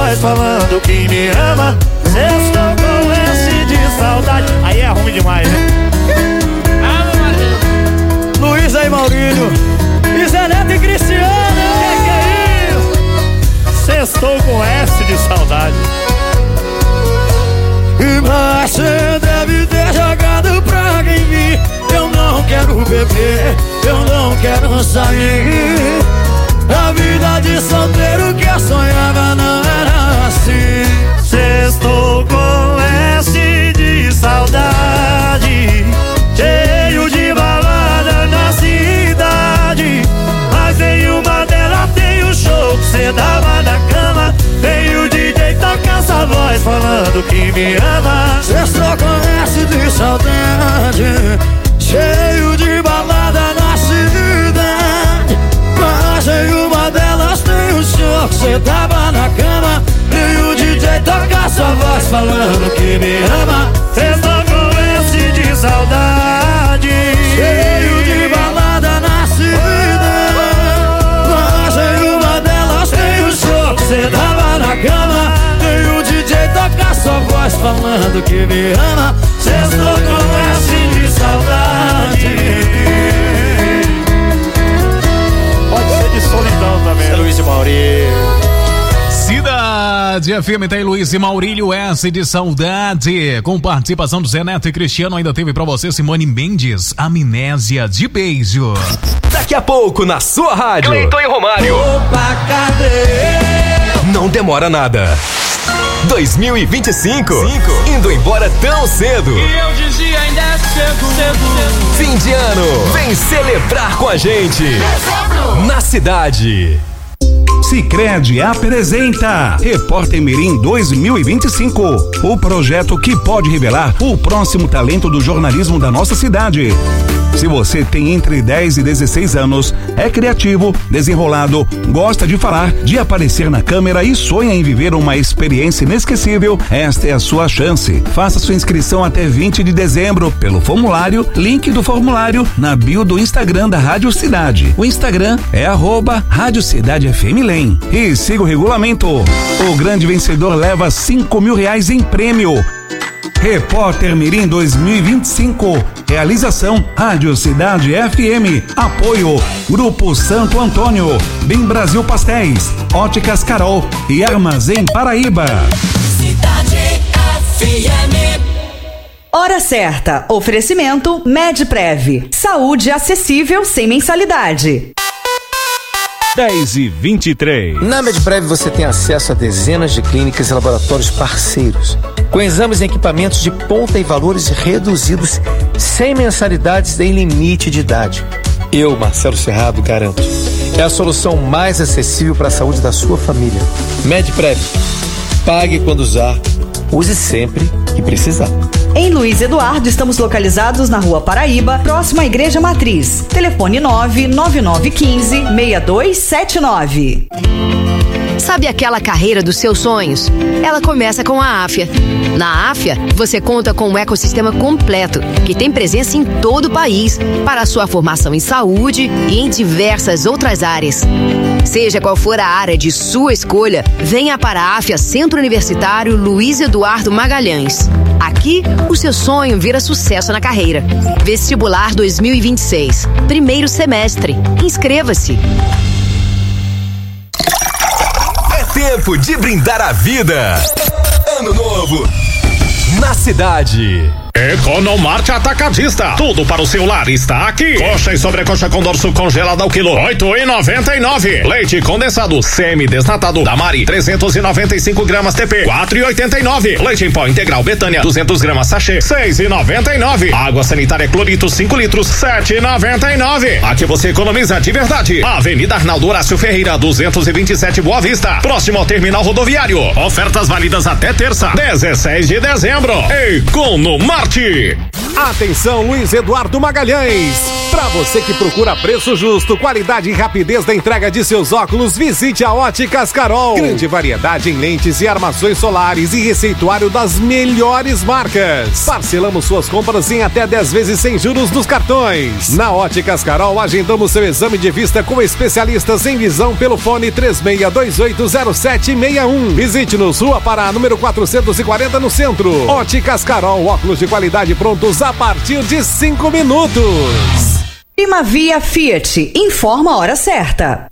voz falando que me ama. Estou com S de saudade. Aí é ruim demais, né? Luísa e Maurílio, e Zé Neto e Cristiano. Que é isso? Estou com S de saudade. Mas você deve ter jogado praga em mim. Eu não quero beber, eu não quero sair. A vida de solteiro que eu sonhava não era assim. Estou com S de saudade, cheio de balada na cidade. Mas nenhuma delas tem o show que cê dava na cama. Tem o DJ tocar essa voz falando que me ama. Estou com S de saudade, cheio de balada na cidade. Mas nenhuma delas tem o show que cê tava na cama. E o DJ toca sua voz falando que me ama. Estou com S de saudade, cheio de balada na cidade. Mas nenhuma delas tem o show que cê tava na cama. E o DJ toca sua voz falando que me ama. Estou com S de saudade. Pode ser de solidão também. É Luiz e Maurílio. Cidade FM tem Luiz e Maurílio, S de saudade. Com participação do Zé Neto e Cristiano, ainda teve pra você Simone Mendes, Amnésia de Beijo. Daqui a pouco na sua rádio, Cleiton e Romário. Opa, cadê? Não demora nada. 2025 indo embora tão cedo. E eu dizia ainda é cedo. Fim de ano, vem celebrar com a gente. Na cidade. Sicredi apresenta Repórter Mirim 2025, o projeto que pode revelar o próximo talento do jornalismo da nossa cidade. Se você tem entre 10 e 16 anos, é criativo, desenrolado, gosta de falar, de aparecer na câmera e sonha em viver uma experiência inesquecível, esta é a sua chance. Faça sua inscrição até 20 de dezembro pelo formulário, link do formulário na bio do Instagram da Rádio Cidade. O Instagram é @Rádio Cidade FM Lem. E siga o regulamento. O grande vencedor leva R$5.000 em prêmio. Repórter Mirim 2025. Realização Rádio Cidade FM. Apoio Grupo Santo Antônio, Bem Brasil Pastéis, Óticas Carol e Armazém Paraíba. Cidade FM. Hora certa. Oferecimento Medprev. Saúde acessível sem mensalidade. 10h23. Na Medprev você tem acesso a dezenas de clínicas e laboratórios parceiros, com exames e equipamentos de ponta e valores reduzidos, sem mensalidades nem limite de idade. Eu, Marcelo Cerrado, garanto. É a solução mais acessível para a saúde da sua família. Medprev. Pague quando usar, use sempre que precisar. Em Luiz Eduardo, estamos localizados na Rua Paraíba, próximo à Igreja Matriz. Telefone 99915-6279. Sabe aquela carreira dos seus sonhos? Ela começa com a Afya. Na Afya, você conta com um ecossistema completo, que tem presença em todo o país, para a sua formação em saúde e em diversas outras áreas. Seja qual for a área de sua escolha, venha para a Afya Centro Universitário Luiz Eduardo Magalhães. Aqui, o seu sonho vira sucesso na carreira. Vestibular 2026, primeiro semestre. Inscreva-se. Tempo de brindar a vida. Ano novo na cidade. Economarte Atacadista. Tudo para o seu lar está aqui. Coxa e sobrecoxa com dorso congelado ao quilo, R$8,99. Leite condensado semi-desnatado da Mari, 395 gramas TP, R$4,89. Leite em pó integral Betânia, 200 gramas sachê, R$6,99. Água sanitária Clorito 5 litros, R$7,99. Aqui você economiza de verdade. Avenida Arnaldo Horácio Ferreira, 227 Boa Vista, próximo ao terminal rodoviário. Ofertas válidas até terça, 16 de dezembro. Economarte. Atenção, Luiz Eduardo Magalhães. Para você que procura preço justo, qualidade e rapidez da entrega de seus óculos, visite a Óticas Carol. Grande variedade em lentes e armações solares e receituário das melhores marcas. Parcelamos suas compras em até 10 vezes sem juros nos cartões. Na Óticas Carol, agendamos seu exame de vista com especialistas em visão pelo fone 36280761. Visite-nos, Rua Pará, número 440, no centro. Óticas Carol, óculos de qualidade prontos a partir de 5 minutos. Primavia Fiat, informa a hora certa.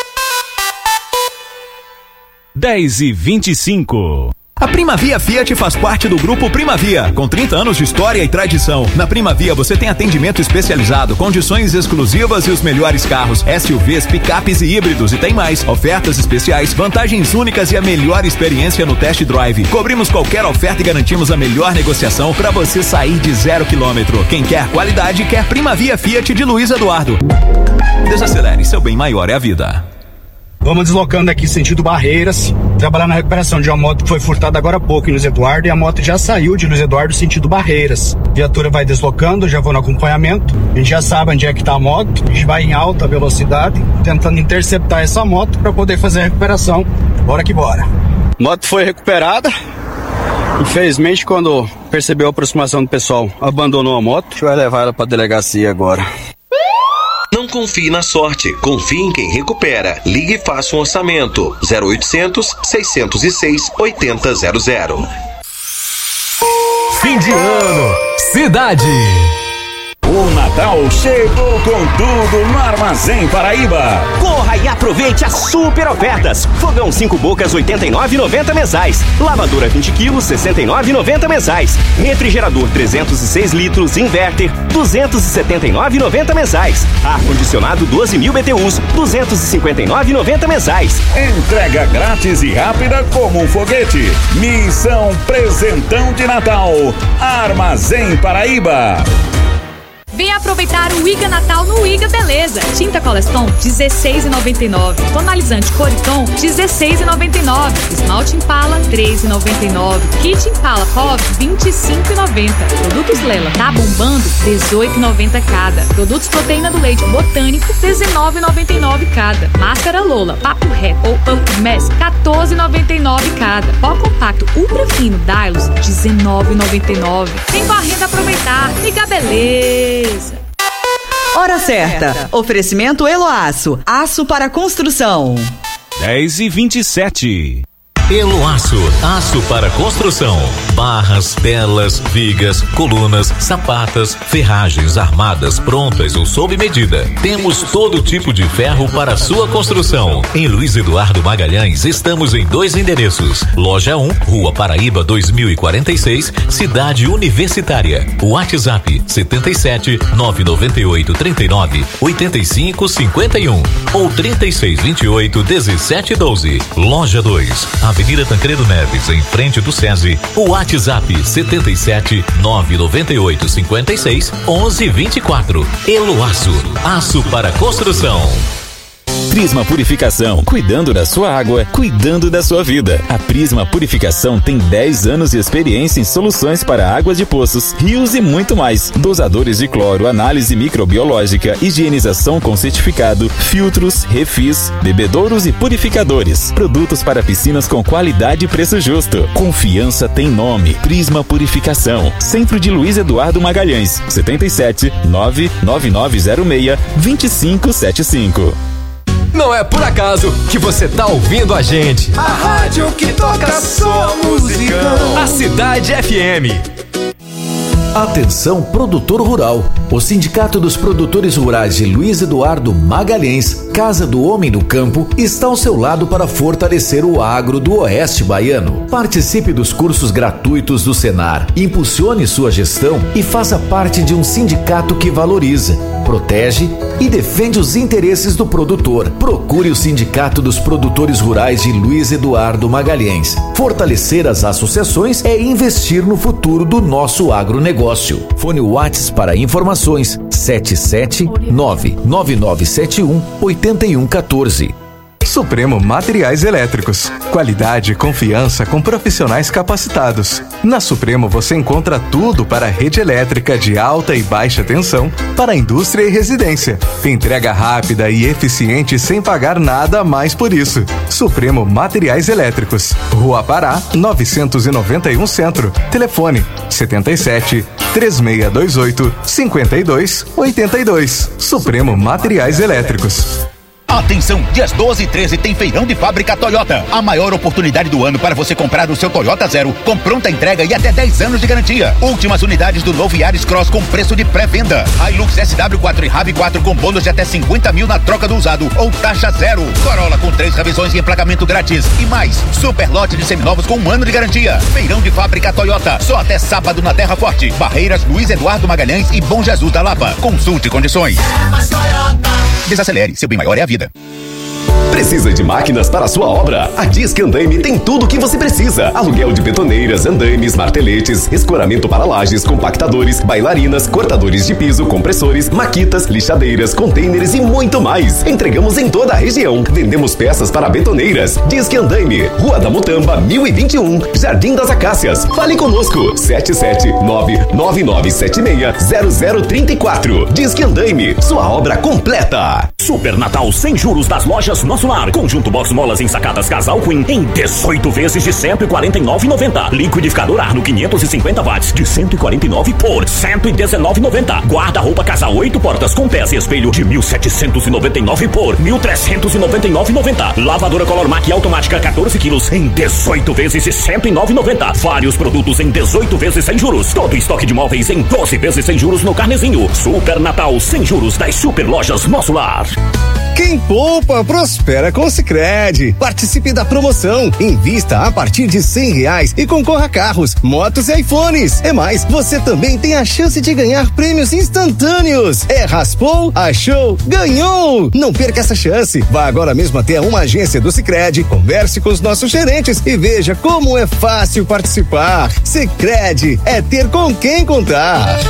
10h25. A Primavia Fiat faz parte do Grupo Primavia, com 30 anos de história e tradição. Na Primavia você tem atendimento especializado, condições exclusivas e os melhores carros, SUVs, picapes e híbridos, e tem mais. Ofertas especiais, vantagens únicas e a melhor experiência no test drive. Cobrimos qualquer oferta e garantimos a melhor negociação para você sair de 0 km. Quem quer qualidade, quer Primavia Fiat de Luiz Eduardo. Desacelere, seu bem maior é a vida. Vamos deslocando aqui sentido Barreiras, trabalhar na recuperação de uma moto que foi furtada agora há pouco em Luiz Eduardo, e a moto já saiu de Luiz Eduardo sentido Barreiras. A viatura vai deslocando, já vou no acompanhamento, a gente já sabe onde é que está a moto, a gente vai em alta velocidade, tentando interceptar essa moto para poder fazer a recuperação. Bora que bora. Moto foi recuperada, infelizmente quando percebeu a aproximação do pessoal, abandonou a moto, a gente vai levar ela para a delegacia agora. Não confie na sorte, confie em quem recupera. Ligue e faça um orçamento. 0800 606 8000. Fim de ano, cidade. O Natal chegou com tudo no Armazém Paraíba. Corra e aproveite as super ofertas. Fogão 5 bocas R$ 89,90 mensais. Lavadora 20 quilos R$ 69,90 mensais. Refrigerador 306 litros inverter R$ 279,90 mensais. Ar-condicionado 12.000 BTUs R$ 259,90 mensais. Entrega grátis e rápida como um foguete. Missão Presentão de Natal. Armazém Paraíba. Vem aproveitar o Iga Natal no Iga Beleza. Tinta Coleston, R$16,99. Tonalizante Coriton, R$16,99. Esmalte Impala, R$13,99. Kit Impala Pov, R$25,90. Produtos Lela, tá bombando? R$18,90 cada. Produtos Proteína do Leite Botânico, R$19,99 cada. Máscara Lola, Papo Reto ou Up Mess, R$14,99 cada. Pó compacto Ultra Fino Dylos, R$19,99. Vem correndo aproveitar. Iga Beleza. Hora certa. Oferecimento Eloaço. Aço para construção. 10h27. Eloaço, aço para construção, barras, telas, vigas, colunas, sapatas, ferragens armadas prontas ou sob medida. Temos todo tipo de ferro para sua construção. Em Luiz Eduardo Magalhães estamos em 2 endereços. Loja 1, Rua Paraíba 2046, Cidade Universitária. WhatsApp 77 998 39 85 51 ou 36 28 17 12. Loja 2, Avenida Tancredo Neves, em frente do SESI. O WhatsApp 77 998 56 11 24. Eloaço, aço para construção. Prisma Purificação, cuidando da sua água, cuidando da sua vida. A Prisma Purificação tem 10 anos de experiência em soluções para águas de poços, rios e muito mais. Dosadores de cloro, análise microbiológica, higienização com certificado, filtros, refis, bebedouros e purificadores. Produtos para piscinas com qualidade e preço justo. Confiança tem nome. Prisma Purificação. Centro de Luiz Eduardo Magalhães, 77 99906 2575. Não é por acaso que você tá ouvindo a gente. A rádio que toca sua musicão. A Cidade FM. Atenção, produtor rural. O Sindicato dos Produtores Rurais de Luiz Eduardo Magalhães, Casa do Homem no Campo, está ao seu lado para fortalecer o agro do Oeste Baiano. Participe dos cursos gratuitos do Senar, impulsione sua gestão e faça parte de um sindicato que valoriza, protege e defende os interesses do produtor. Procure o Sindicato dos Produtores Rurais de Luiz Eduardo Magalhães. Fortalecer as associações é investir no futuro do nosso agronegócio. Fone WhatsApp para informações 77999718114. Supremo Materiais Elétricos. Qualidade e confiança com profissionais capacitados. Na Supremo você encontra tudo para a rede elétrica de alta e baixa tensão para a indústria e residência. Entrega rápida e eficiente sem pagar nada a mais por isso. Supremo Materiais Elétricos. Rua Pará, 991 Centro. Telefone 77 3628 5282. Supremo Materiais Elétricos. Atenção, dias 12 e 13 tem feirão de fábrica Toyota. A maior oportunidade do ano para você comprar o seu Toyota Zero com pronta entrega e até 10 anos de garantia. Últimas unidades do novo Yaris Cross com preço de pré-venda. Hilux SW4 e RAV4 com bônus de até 50 mil na troca do usado ou taxa zero. Corolla com 3 revisões e emplacamento grátis. E mais, super lote de seminovos com 1 ano de garantia. Feirão de fábrica Toyota. Só até sábado na Terra Forte. Barreiras, Luiz Eduardo Magalhães e Bom Jesus da Lapa. Consulte condições. Desacelere, seu bem maior é a vida. Precisa de máquinas para a sua obra? A Disque Andaime tem tudo o que você precisa. Aluguel de betoneiras, andaimes, marteletes, escoramento para lajes, compactadores, bailarinas, cortadores de piso, compressores, maquitas, lixadeiras, containers e muito mais. Entregamos em toda a região. Vendemos peças para betoneiras. Disque Andaime, Rua da Mutamba, 1021, Jardim das Acácias. Fale conosco, 779-9976-0034. Disque Andaime, sua obra completa. Super Natal sem juros das lojas Nosso Lar. Conjunto box molas ensacadas Casal Queen em 18 vezes de R$ 149,90. Liquidificador Arno 550 watts de 149 por R$ 119,90. Guarda-roupa Casal 8 portas com pés e espelho de R$ 1.799 por R$ 1.399,90. Lavadora Color Mac automática 14 quilos em 18 vezes de R$ 109,90. Vários produtos em 18 vezes sem juros. Todo estoque de móveis em 12 vezes sem juros no Carnezinho. Super Natal sem juros das Super Lojas Nosso Lar. Quem poupa, prospera com o Sicredi. Participe da promoção. Invista a partir de R$100 e concorra a carros, motos e iPhones. É mais, você também tem a chance de ganhar prêmios instantâneos. Raspou, achou, ganhou. Não perca essa chance. Vá agora mesmo até uma agência do Sicredi, converse com os nossos gerentes e veja como é fácil participar. Sicredi é ter com quem contar.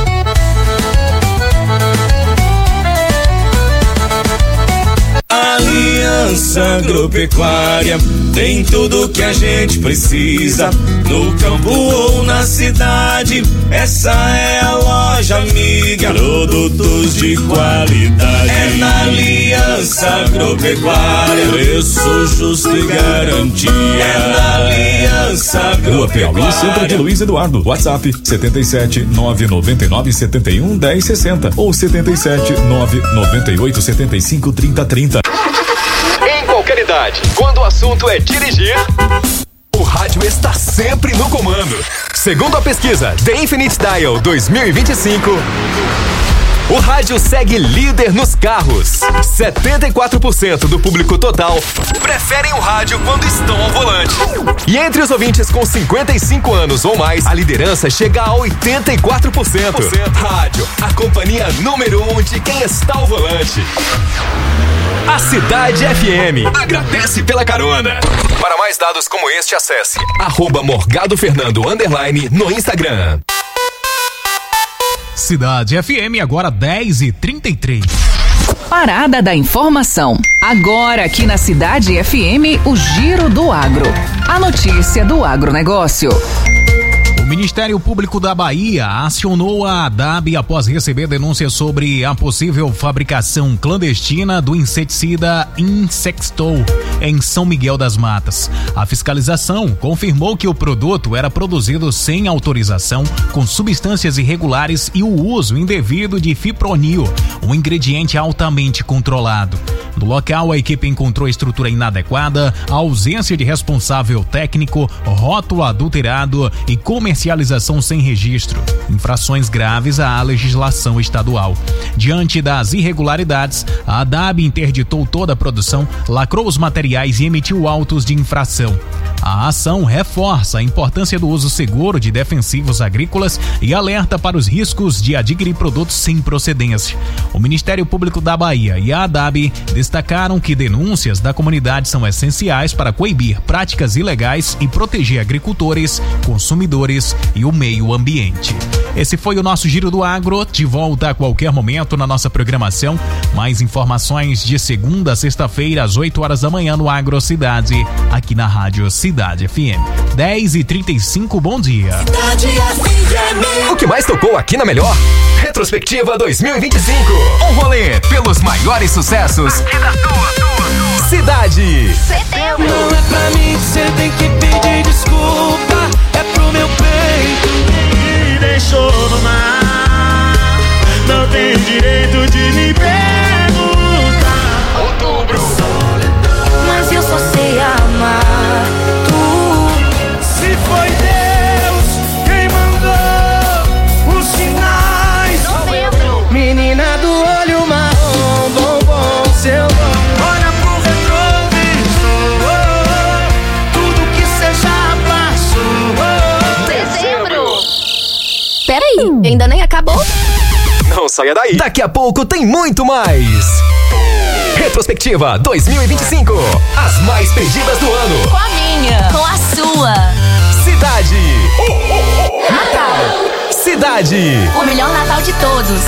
Aliança Agropecuária tem tudo que a gente precisa, no campo ou na cidade. Essa é a loja amiga, produtos de qualidade. É na Aliança Agropecuária, preço justo e garantia. É na Aliança Agropecuária. Rua Piauí, Centro de Luiz Eduardo. WhatsApp 77 999 71 1060 ou 77 998 75 3030. Em qualquer idade, quando o assunto é dirigir, o rádio está sempre no comando. Segundo a pesquisa The Infinite Dial 2025, o rádio segue líder nos carros. 74% do público total preferem o rádio quando estão ao volante. E entre os ouvintes com 55 anos ou mais, a liderança chega a 84%. Rádio, a companhia número 1 de quem está ao volante. A Cidade FM agradece pela carona. Para mais dados como este, acesse @morgadofernando_ no Instagram. Cidade FM, agora 10h33. Parada da informação. Agora aqui na Cidade FM, o Giro do Agro. A notícia do agronegócio. O Ministério Público da Bahia acionou a ADAB após receber denúncias sobre a possível fabricação clandestina do inseticida Insectol em São Miguel das Matas. A fiscalização confirmou que o produto era produzido sem autorização, com substâncias irregulares e o uso indevido de fipronil, um ingrediente altamente controlado. No local, a equipe encontrou estrutura inadequada, ausência de responsável técnico, rótulo adulterado e comercialização sem registro, infrações graves à legislação estadual. Diante das irregularidades, a ADAB interditou toda a produção, lacrou os materiais e emitiu autos de infração. A ação reforça a importância do uso seguro de defensivos agrícolas e alerta para os riscos de adquirir produtos sem procedência. O Ministério Público da Bahia e a ADAB destacaram que denúncias da comunidade são essenciais para coibir práticas ilegais e proteger agricultores, consumidores e o meio ambiente. Esse foi o nosso Giro do Agro, de volta a qualquer momento na nossa programação. Mais informações de segunda a sexta-feira, às 8 horas da manhã no Agro Cidade, aqui na Rádio Cidade FM. 10h35, bom dia. O que mais tocou aqui na Melhor? Retrospectiva 2025. Um rolê pelos maiores sucessos aqui da tua. Cidade. Setembro. Não é pra mim que cê tem que pedir desculpa, é pro meu peito que me deixou no mar. Não tenho direito de me perguntar. Outubro. Mas eu só sei amar tu. Se foi Deus quem mandou os sinais. Novembro. Menina do olho marrom, bombom, seu bom. Olha pro retrovisor, tudo que cê já passou. Dezembro. Peraí, ainda nem acabou? Não saia daí. Daqui a pouco tem muito mais. Retrospectiva 2025. As mais pedidas do ano. Com a minha. Com a sua. Cidade. Natal. Cidade. O melhor Natal de todos.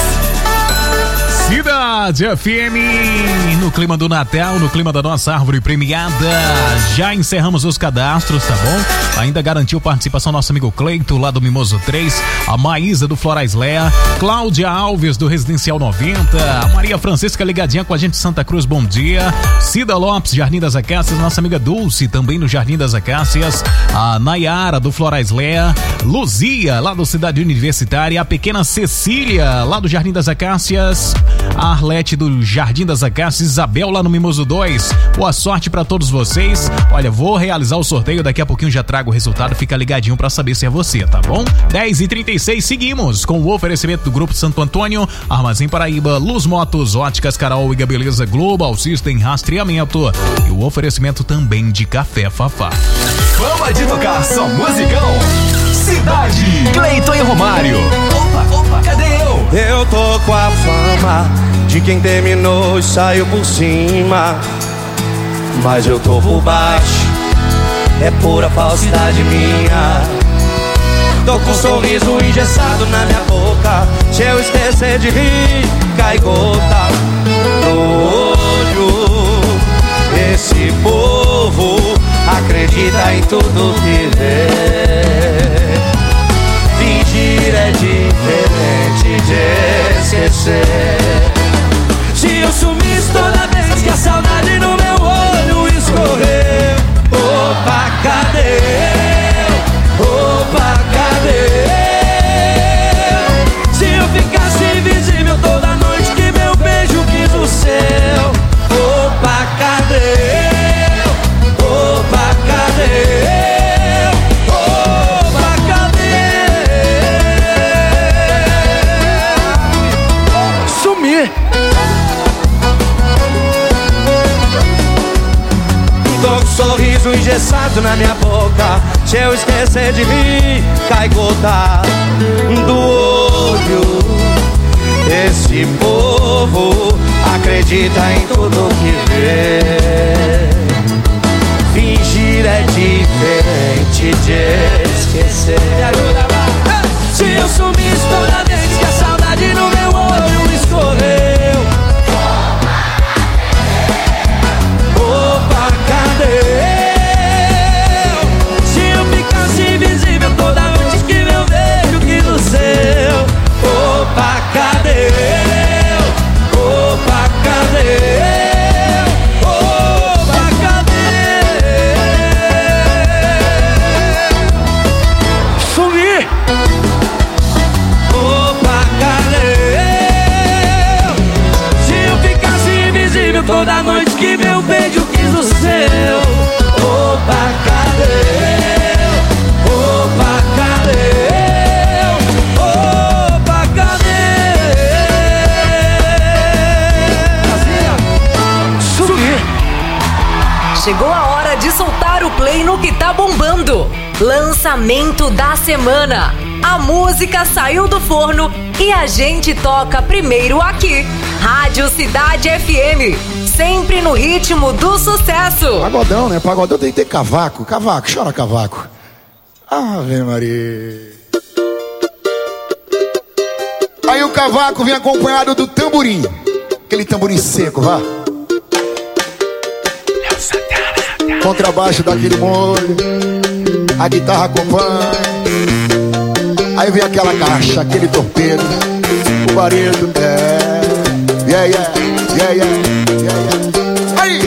Cidade FM, no clima do Natal, no clima da nossa árvore premiada. Já encerramos os cadastros, tá bom? Ainda garantiu participação nosso amigo Cleito, lá do Mimoso 3, a Maísa do Florais Lea, Cláudia Alves do Residencial 90, a Maria Francisca ligadinha com a gente de Santa Cruz, bom dia. Cida Lopes, Jardim das Acácias, nossa amiga Dulce, também no Jardim das Acácias, a Nayara do Florais Lea, Luzia, lá do Cidade Universitária, a pequena Cecília, lá do Jardim das Acácias, a Arlete do Jardim das Acácias, Isabel lá no Mimoso 2. Boa sorte pra todos vocês. Olha, vou realizar o sorteio, daqui a pouquinho já trago o resultado, fica ligadinho pra saber se é você, tá bom? 10h36, seguimos com o oferecimento do Grupo Santo Antônio, Armazém Paraíba, Luz Motos, Óticas Carol e Beleza, Global System Rastreamento e o oferecimento também de Café Fafá. Fama de tocar só musicão. Cidade. Cleiton e Romário. Opa, cadê eu? Eu tô com a fama de quem terminou e saiu por cima, mas eu tô por baixo, é pura falsidade minha. Tô com um sorriso engessado na minha boca, se eu esquecer de rir, cai gota no olho. Esse povo acredita em tudo que vê. Fingir é diferente de esquecer. Se eu sumisse toda vez que a saudade no meu olho escorreu, opa, cadê eu? Opa, cadê eu? Se eu ficasse invisível toda noite que meu beijo quis o céu, opa, cadê eu? Opa, cadê eu? Sorriso engessado na minha boca, se eu esquecer de rir, cai gota do olho. Esse povo acredita em tudo que vê. Fingir é diferente de esquecer. Se eu sumisse toda vez que a saudade no meu olho escorreu, opa, cadê eu? Se eu ficasse invisível toda noite que meu beijo quis o seu, opa, cadê eu? Opa, cadê eu? Opa, cadê? Sumi! Opa, cadê eu? Se eu ficasse invisível toda noite que meu beijo quis o seu, opa, cadê eu? Opa, cadê eu? Opa, cadê? Sumi! Chegou a hora de soltar o play no que tá bombando. Lançamento da semana. A música saiu do forno e a gente toca primeiro aqui. Rádio Cidade FM. Sempre no ritmo do sucesso. Pagodão, né? Pagodão tem que ter cavaco. Cavaco, chora cavaco. Ave Maria. Aí o cavaco vem acompanhado do tamborim. Aquele tamborim seco, vá. Contrabaixo daquele molho. A guitarra acompanha. Aí vem aquela caixa, aquele torpedo. O barulho yeah, yeah, yeah, yeah, yeah. Aí!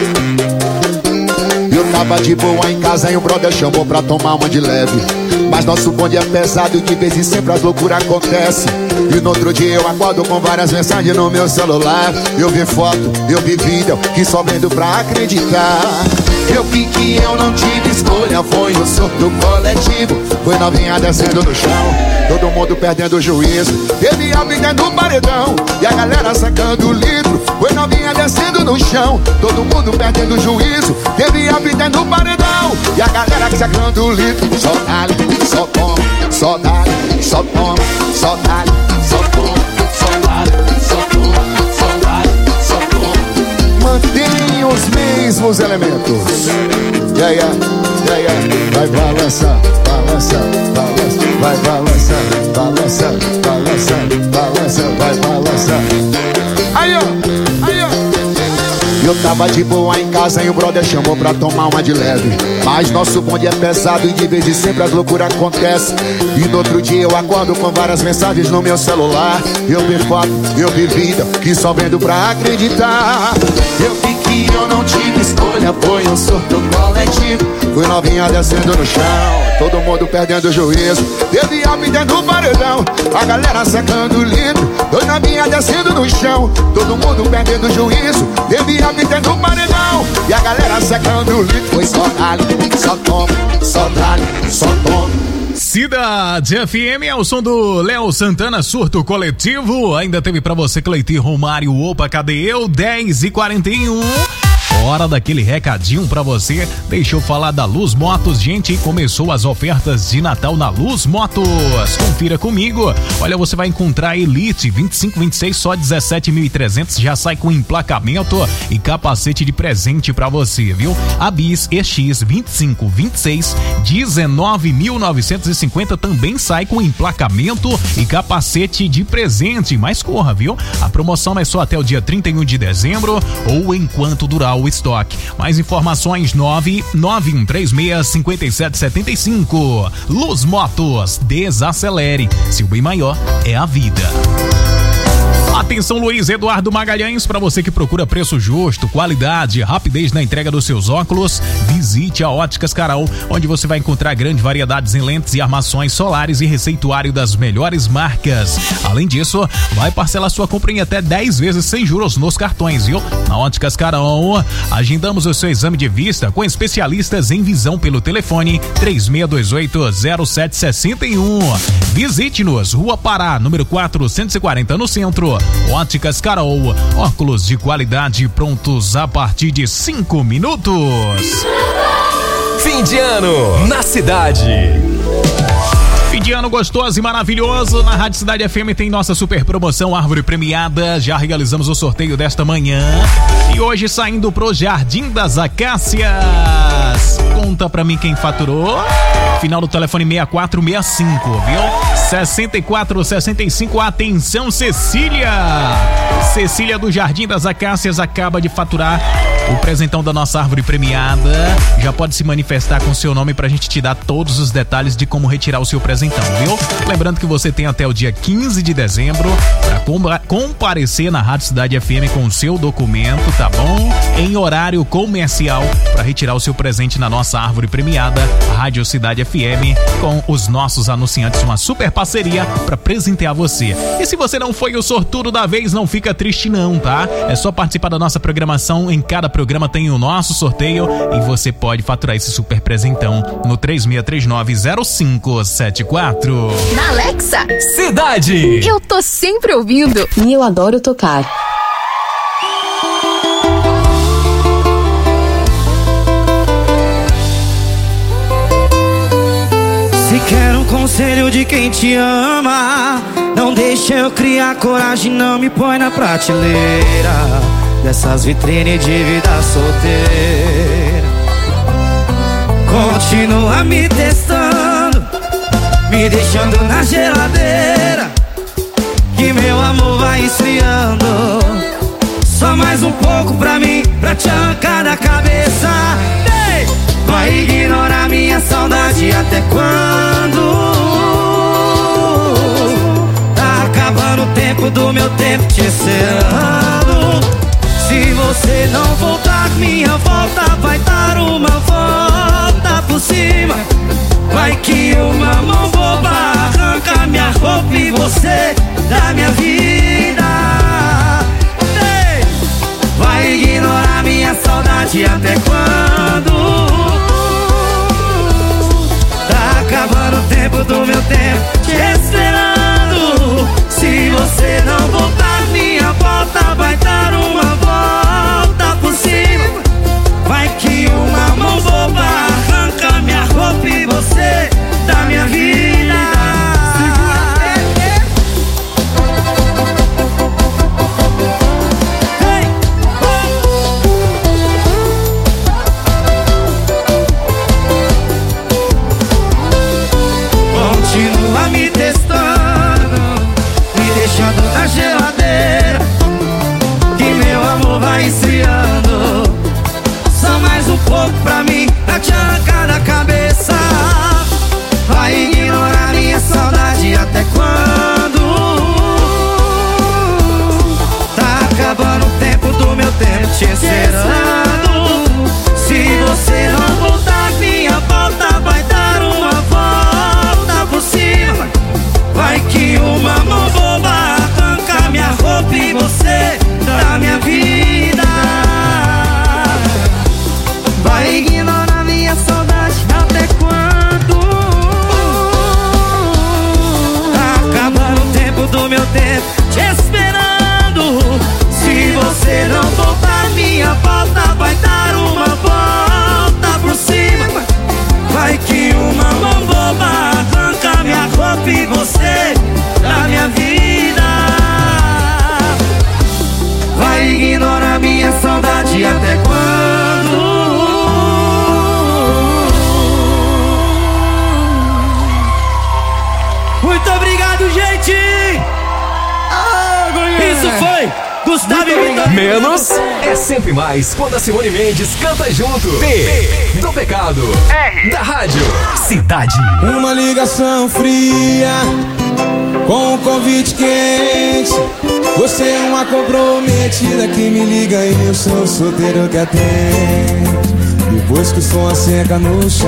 Eu tava de boa em casa e o brother chamou pra tomar uma de leve. Mas nosso bonde é pesado e de vez em sempre as loucuras acontecem. E no outro dia eu acordo com várias mensagens no meu celular. Eu vi foto, eu vi vídeo, que só vendo pra acreditar. Eu vi que eu não tive escolha, foi o surto coletivo. Foi novinha descendo no chão, todo mundo perdendo o juízo. Teve alguém dentro do paredão e a galera sacando o litro. Foi novinha descendo no chão, todo mundo perdendo o juízo. Teve alguém dentro do paredão e a galera sacando o litro. Só dá-lhe, só toma, só dá-lhe, só toma, só dá-lhe, só toma, só dá-lhe, só toma, só dá-lhe, só toma. Mantém os mesmos elementos. Yeah, yeah, yeah, yeah. Vai balançar, balança, balança. Vai balançar, balança, balança, balança. Vai balançar. Aí, ó, aí, ó. Eu tava de boa em casa e o brother chamou pra tomar uma de leve. Mas nosso bonde é pesado e de vez em sempre as loucuras acontecem. E no outro dia eu acordo com várias mensagens no meu celular. Eu vi foto, eu vi vida, que só vendo pra acreditar. Eu vi que eu não tive escolha, foi um surto coletivo. Fui novinha descendo no chão, todo mundo perdendo o juízo. Teve homem dentro do paredão, a galera secando o litro. Dois novinha descendo no chão, todo mundo perdendo o juízo. Teve homem dentro do paredão e a galera secando o litro. Foi só dá-lhe, só toma, só dá-lhe, só toma. Cidade FM é o som do Léo Santana, surto coletivo. Ainda teve pra você Cleitinho Romário, opa, cadê eu? 10h41. Hora daquele recadinho pra você. Deixa eu falar da Luz Motos. Gente, começou as ofertas de Natal na Luz Motos. Confira comigo. Olha, você vai encontrar Elite 2526 só 17.300. Já sai com emplacamento e capacete de presente pra você, viu? A Bis EX 2526 19.950 também sai com emplacamento e capacete de presente. Mas corra, viu? A promoção é só até o dia 31 de dezembro ou enquanto durar o estoque. Mais informações 991365775. Luz Motos, desacelere. Seu bem maior é a vida. Atenção, Luiz Eduardo Magalhães, para você que procura preço justo, qualidade, rapidez na entrega dos seus óculos, visite a Óticas Carol, onde você vai encontrar grande variedade em lentes e armações solares e receituário das melhores marcas. Além disso, vai parcelar sua compra em até 10 vezes sem juros nos cartões, viu? Na Óticas Carol, agendamos o seu exame de vista com especialistas em visão pelo telefone 3628-0761. Visite-nos, Rua Pará, número 440, no centro. Óticas Carol, óculos de qualidade prontos a partir de 5 minutos. Fim de ano na cidade. Fim de ano gostoso e maravilhoso. Na Rádio Cidade FM tem nossa super promoção Árvore Premiada. Já realizamos o sorteio desta manhã. E hoje saindo pro Jardim das Acácias. Conta pra mim quem faturou. Final do telefone 6465, viu? 6465, atenção, Cecília. Cecília do Jardim das Acácias acaba de faturar o presentão da nossa árvore premiada. Já pode se manifestar com seu nome pra gente te dar todos os detalhes de como retirar o seu presentão, viu? Lembrando que você tem até o dia 15 de dezembro pra comparecer na Rádio Cidade FM com o seu documento, tá bom? Em horário comercial pra retirar o seu presente na nossa árvore premiada, a Rádio Cidade FM, com os nossos anunciantes, uma super parceria pra presentear você. E se você não foi o sortudo da vez, não fica triste não, tá? É só participar da nossa programação. Em cada programa tem o nosso sorteio e você pode faturar esse super presentão no 3639-0574. Na Alexa, Cidade. Eu tô sempre ouvindo e eu adoro tocar. Se quer um conselho de quem te ama, não deixa eu criar coragem, não me põe na prateleira dessas vitrines de vida solteira. Continua me testando, me deixando na geladeira, que meu amor vai esfriando. Só mais um pouco pra mim, pra te arrancar da cabeça. Ei! Vai ignorar minha saudade até quando? Tá acabando o tempo do meu tempo te esperando. Se você não voltar, minha volta vai dar uma volta por cima. Vai que uma mão boba arranca minha roupa e você da minha vida. Ei! Vai ignorar minha saudade até quando? Tá acabando o tempo do meu tempo te esperando. Se você não voltar, minha volta vai dar uma volta por cima. Vai que uma mão boba arranca minha roupa e você da minha vida. Continua me testando, me deixando na geladeira, que meu amor vai esfriando. Só mais um pouco pra mim, pra te arrancar da cabeça. Vai ignorar minha saudade até quando? Tá acabando o tempo do meu tempo te esperando. Se você não voltar, minha volta vai dar uma volta por cima. Vai que uma mão boba arranca minha roupa e você da minha vida. Vai ignorar minha saudade até quando? Tá acabando o tempo do meu tempo te esperando. Se você não voltar, minha volta vai dar uma volta por cima. Vai que uma mão boba arranca minha roupa e você da minha vida. Vai ignorar minha saudade até quando? Muito obrigado, gente! Isso foi Gustavo e Vitor. Menos é sempre mais quando a Simone Mendes canta junto. P do Pecado. R da Rádio Cidade. Uma ligação fria com um convite quente. Você é uma comprometida que me liga e eu sou solteiro que atende. Depois que o som seca no chão,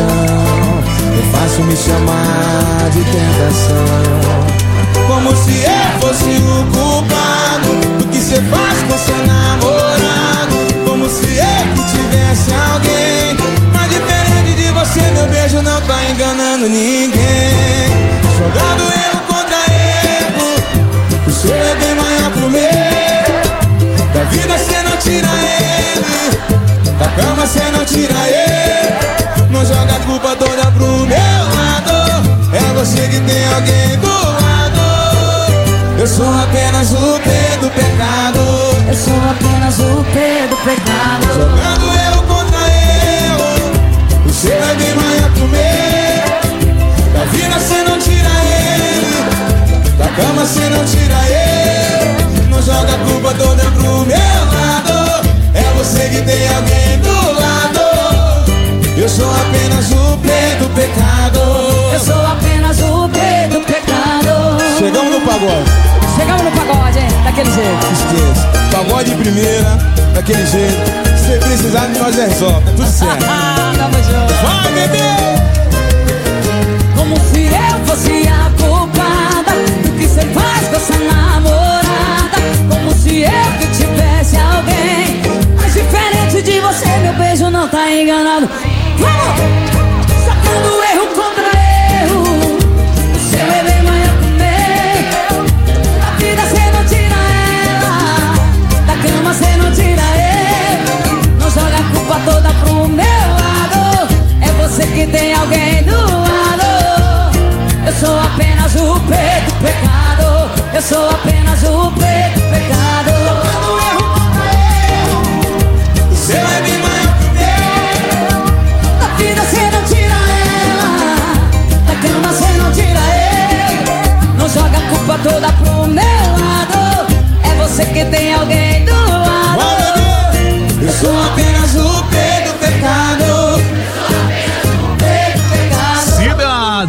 é fácil me chamar de tentação. Como se eu fosse o culpado do que cê faz com seu namorado. Como se eu que tivesse alguém. Mas diferente de você, meu beijo não tá enganando ninguém. Jogando erro contra erro, o seu é bem maior pro meu. Da vida cê não tira ele, da cama cê não tira ele. Não joga a culpa toda pro meu lado. É você que tem alguém do lado. Eu sou apenas o P do pecado. Eu sou apenas o P do pecado. Jogando eu contra eu, o seu é bem maior pro meu. Da vida cê não tira ele, da cama cê não tira ele. Não joga a culpa toda pro meu lado. É você que tem alguém do lado. Eu sou apenas o P do pecado. Eu sou apenas o P do pecado. Chegamos no pagode. Chegamos no pagode, hein? Daquele jeito. Esqueça. Pagode de primeira, daquele jeito. Se precisar de nós resolve, tá tudo certo. Tamo junto. Vai, bebê! Como se eu fosse a culpada do que cê faz com essa namorada. Como se eu que tivesse alguém. Mas diferente de você, meu beijo não tá enganado. Vamos! Sacando erro contra erro. O seu é bem maior que o meu. Da vida cê não tira ela, da cama cê não tira ele. Não joga a culpa toda pro meu lado. É você que tem alguém do lado. Eu sou a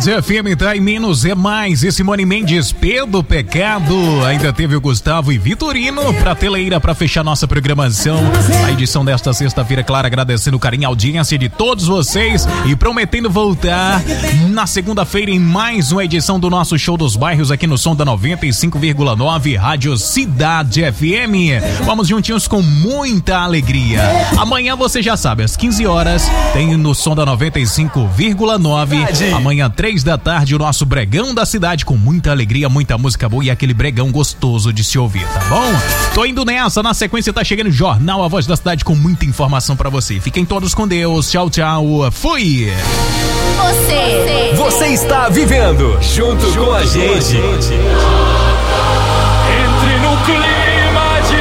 FM tá em Menos é Mais. E Simone Mendes, Pedro Pecado. Ainda teve o Gustavo e Vitorino, prateleira pra fechar nossa programação. A edição desta sexta-feira, claro, agradecendo o carinho e a audiência de todos vocês e prometendo voltar na segunda-feira em mais uma edição do nosso Show dos Bairros aqui no som da 95,9 Rádio Cidade FM. Vamos juntinhos com muita alegria. Amanhã você já sabe, às 15 horas tem no som da 95,9. Amanhã 3 da tarde o nosso Bregão da Cidade com muita alegria, muita música boa e aquele bregão gostoso de se ouvir, tá bom? Tô indo nessa, na sequência tá chegando o Jornal A Voz da Cidade com muita informação pra você. Fiquem todos com Deus, tchau, tchau, fui! Você está vivendo junto com a gente. Entre no clima de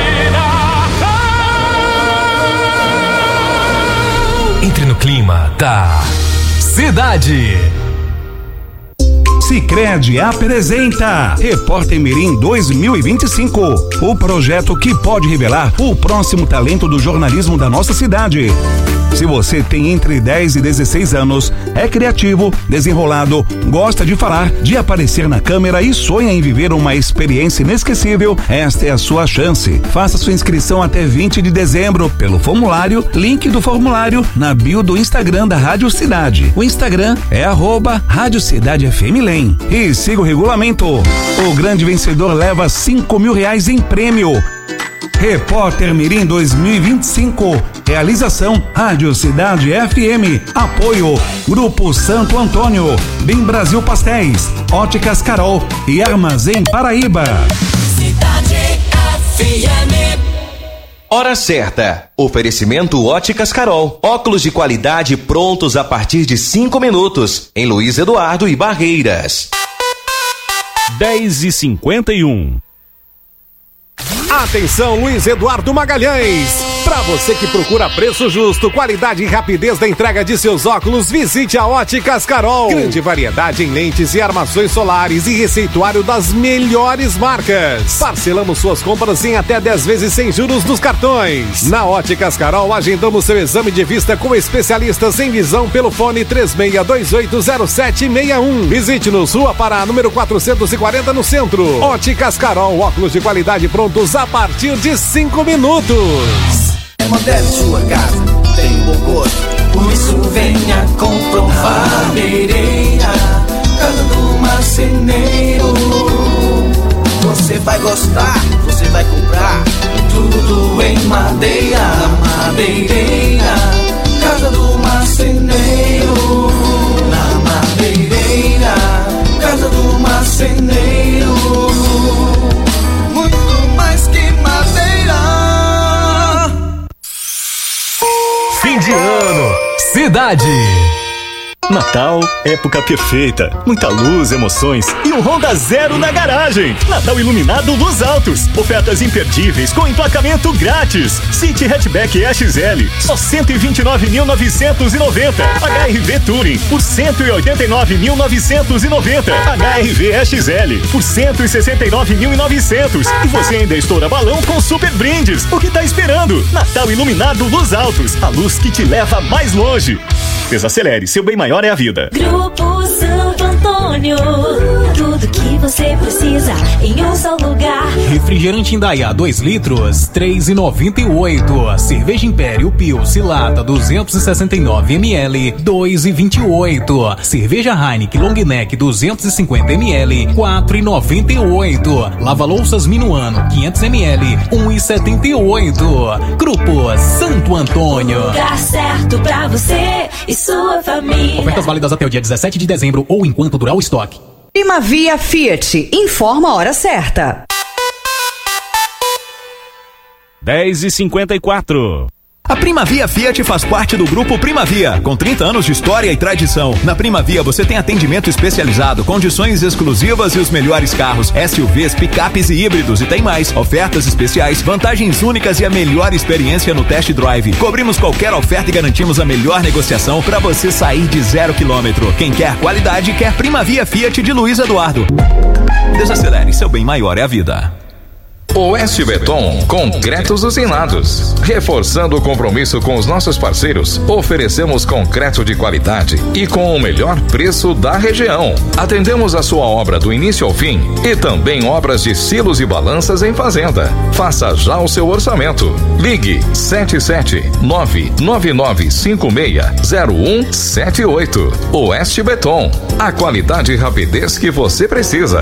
Natal. Entre no clima da Cidade. Sicredi apresenta Repórter Mirim 2025, o projeto que pode revelar o próximo talento do jornalismo da nossa cidade. Se você tem entre 10 e 16 anos, é criativo, desenrolado, gosta de falar, de aparecer na câmera e sonha em viver uma experiência inesquecível, esta é a sua chance. Faça sua inscrição até 20 de dezembro pelo formulário, link do formulário na bio do Instagram da Rádio Cidade. O Instagram é @Rádio Cidade FM Lem. E siga o regulamento. O grande vencedor leva R$5.000 em prêmio. Repórter Mirim 2025. Realização Rádio Cidade FM. Apoio Grupo Santo Antônio, Bem Brasil Pastéis, Óticas Carol e Armazém Paraíba. Cidade FM. Hora certa. Oferecimento Óticas Carol. Óculos de qualidade prontos a partir de 5 minutos. Em Luiz Eduardo e Barreiras. 10h51. Atenção, Luiz Eduardo Magalhães. Para você que procura preço justo, qualidade e rapidez da entrega de seus óculos, visite a Óticas Carol. Grande variedade em lentes e armações solares e receituário das melhores marcas. Parcelamos suas compras em até 10 vezes sem juros nos cartões. Na Óticas Carol, agendamos seu exame de vista com especialistas em visão pelo fone 36280761. Visite-nos, Rua Pará, número 440 no centro. Óticas Carol, óculos de qualidade prontos a partir de 5 minutos. É moderno sua casa, tem bom gosto, por isso venha comprovar. Pereira, casa do marceneiro. Você vai gostar, você vai comprar, tudo em madeira. Madeireira, casa do marceneiro. Na madeireira, casa do marceneiro. Muito mais que madeira. Fim de ano, Cidade. Natal, época perfeita. Muita luz, emoções e um Honda Zero na garagem. Natal iluminado Luz Autos. Ofertas imperdíveis com emplacamento grátis. City Hatchback EXL, só 129.990. HRV Touring, por 189.990. HRV EXL, por 169.900. E você ainda estoura balão com super brindes. O que tá esperando? Natal iluminado Luz Autos. A luz que te leva mais longe. Desacelere, seu bem maior é a vida. Grupo Santo Antônio, tudo que você precisa em um só lugar. Refrigerante Indaiá 2 litros, R$3,98. Cerveja Império Pils Lata 269 ml, R$2,28. Cerveja Heineken Long Neck 250 ml, R$4,98. Lava-louças Minuano 500 ml, R$1,78. Grupo Santo Antônio. Lugar certo pra você e sua família. Ofertas válidas até o dia 17 de dezembro ou enquanto durar o estoque. Primavia Fiat, informa a hora certa. 10h54. A Primavia Fiat faz parte do Grupo Primavia, com 30 anos de história e tradição. Na Primavia você tem atendimento especializado, condições exclusivas e os melhores carros, SUVs, picapes e híbridos, e tem mais. Ofertas especiais, vantagens únicas e a melhor experiência no test drive. Cobrimos qualquer oferta e garantimos a melhor negociação para você sair de 0 km. Quem quer qualidade, quer Primavia Fiat de Luiz Eduardo. Desacelere, seu bem maior é a vida. Oeste Beton, concretos usinados. Reforçando o compromisso com os nossos parceiros, oferecemos concreto de qualidade e com o melhor preço da região. Atendemos a sua obra do início ao fim e também obras de silos e balanças em fazenda. Faça já o seu orçamento. Ligue 77999560178. Oeste Beton, a qualidade e rapidez que você precisa.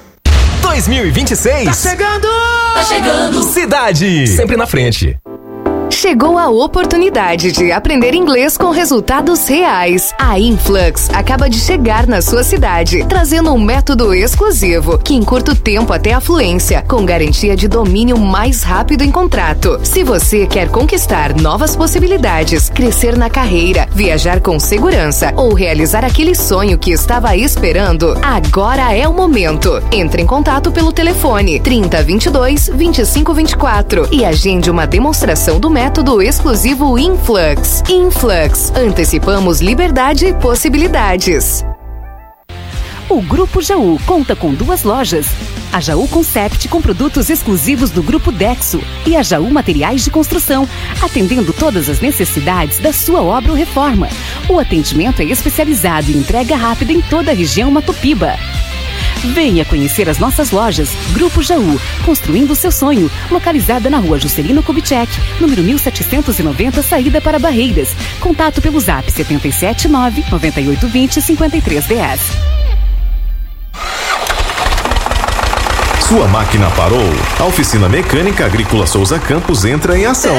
2026. Tá chegando! Tá chegando! Cidade, sempre na frente. Chegou a oportunidade de aprender inglês com resultados reais. A Influx acaba de chegar na sua cidade, trazendo um método exclusivo que encurta o tempo até a fluência, com garantia de domínio mais rápido em contrato. Se você quer conquistar novas possibilidades, crescer na carreira, viajar com segurança ou realizar aquele sonho que estava esperando, agora é o momento. Entre em contato pelo telefone 3022 2524 e agende uma demonstração do método exclusivo Influx. Influx. Antecipamos liberdade e possibilidades. O Grupo Jaú conta com 2 lojas. A Jaú Concept com produtos exclusivos do Grupo Dexo e a Jaú Materiais de Construção, atendendo todas as necessidades da sua obra ou reforma. O atendimento é especializado e entrega rápida em toda a região Matopiba. Venha conhecer as nossas lojas. Grupo Jaú, construindo o seu sonho. Localizada na rua Juscelino Kubitschek, número 1790, saída para Barreiras. Contato pelo zap 779-9820-5310. Sua máquina parou? A Oficina Mecânica Agrícola Souza Campos entra em ação.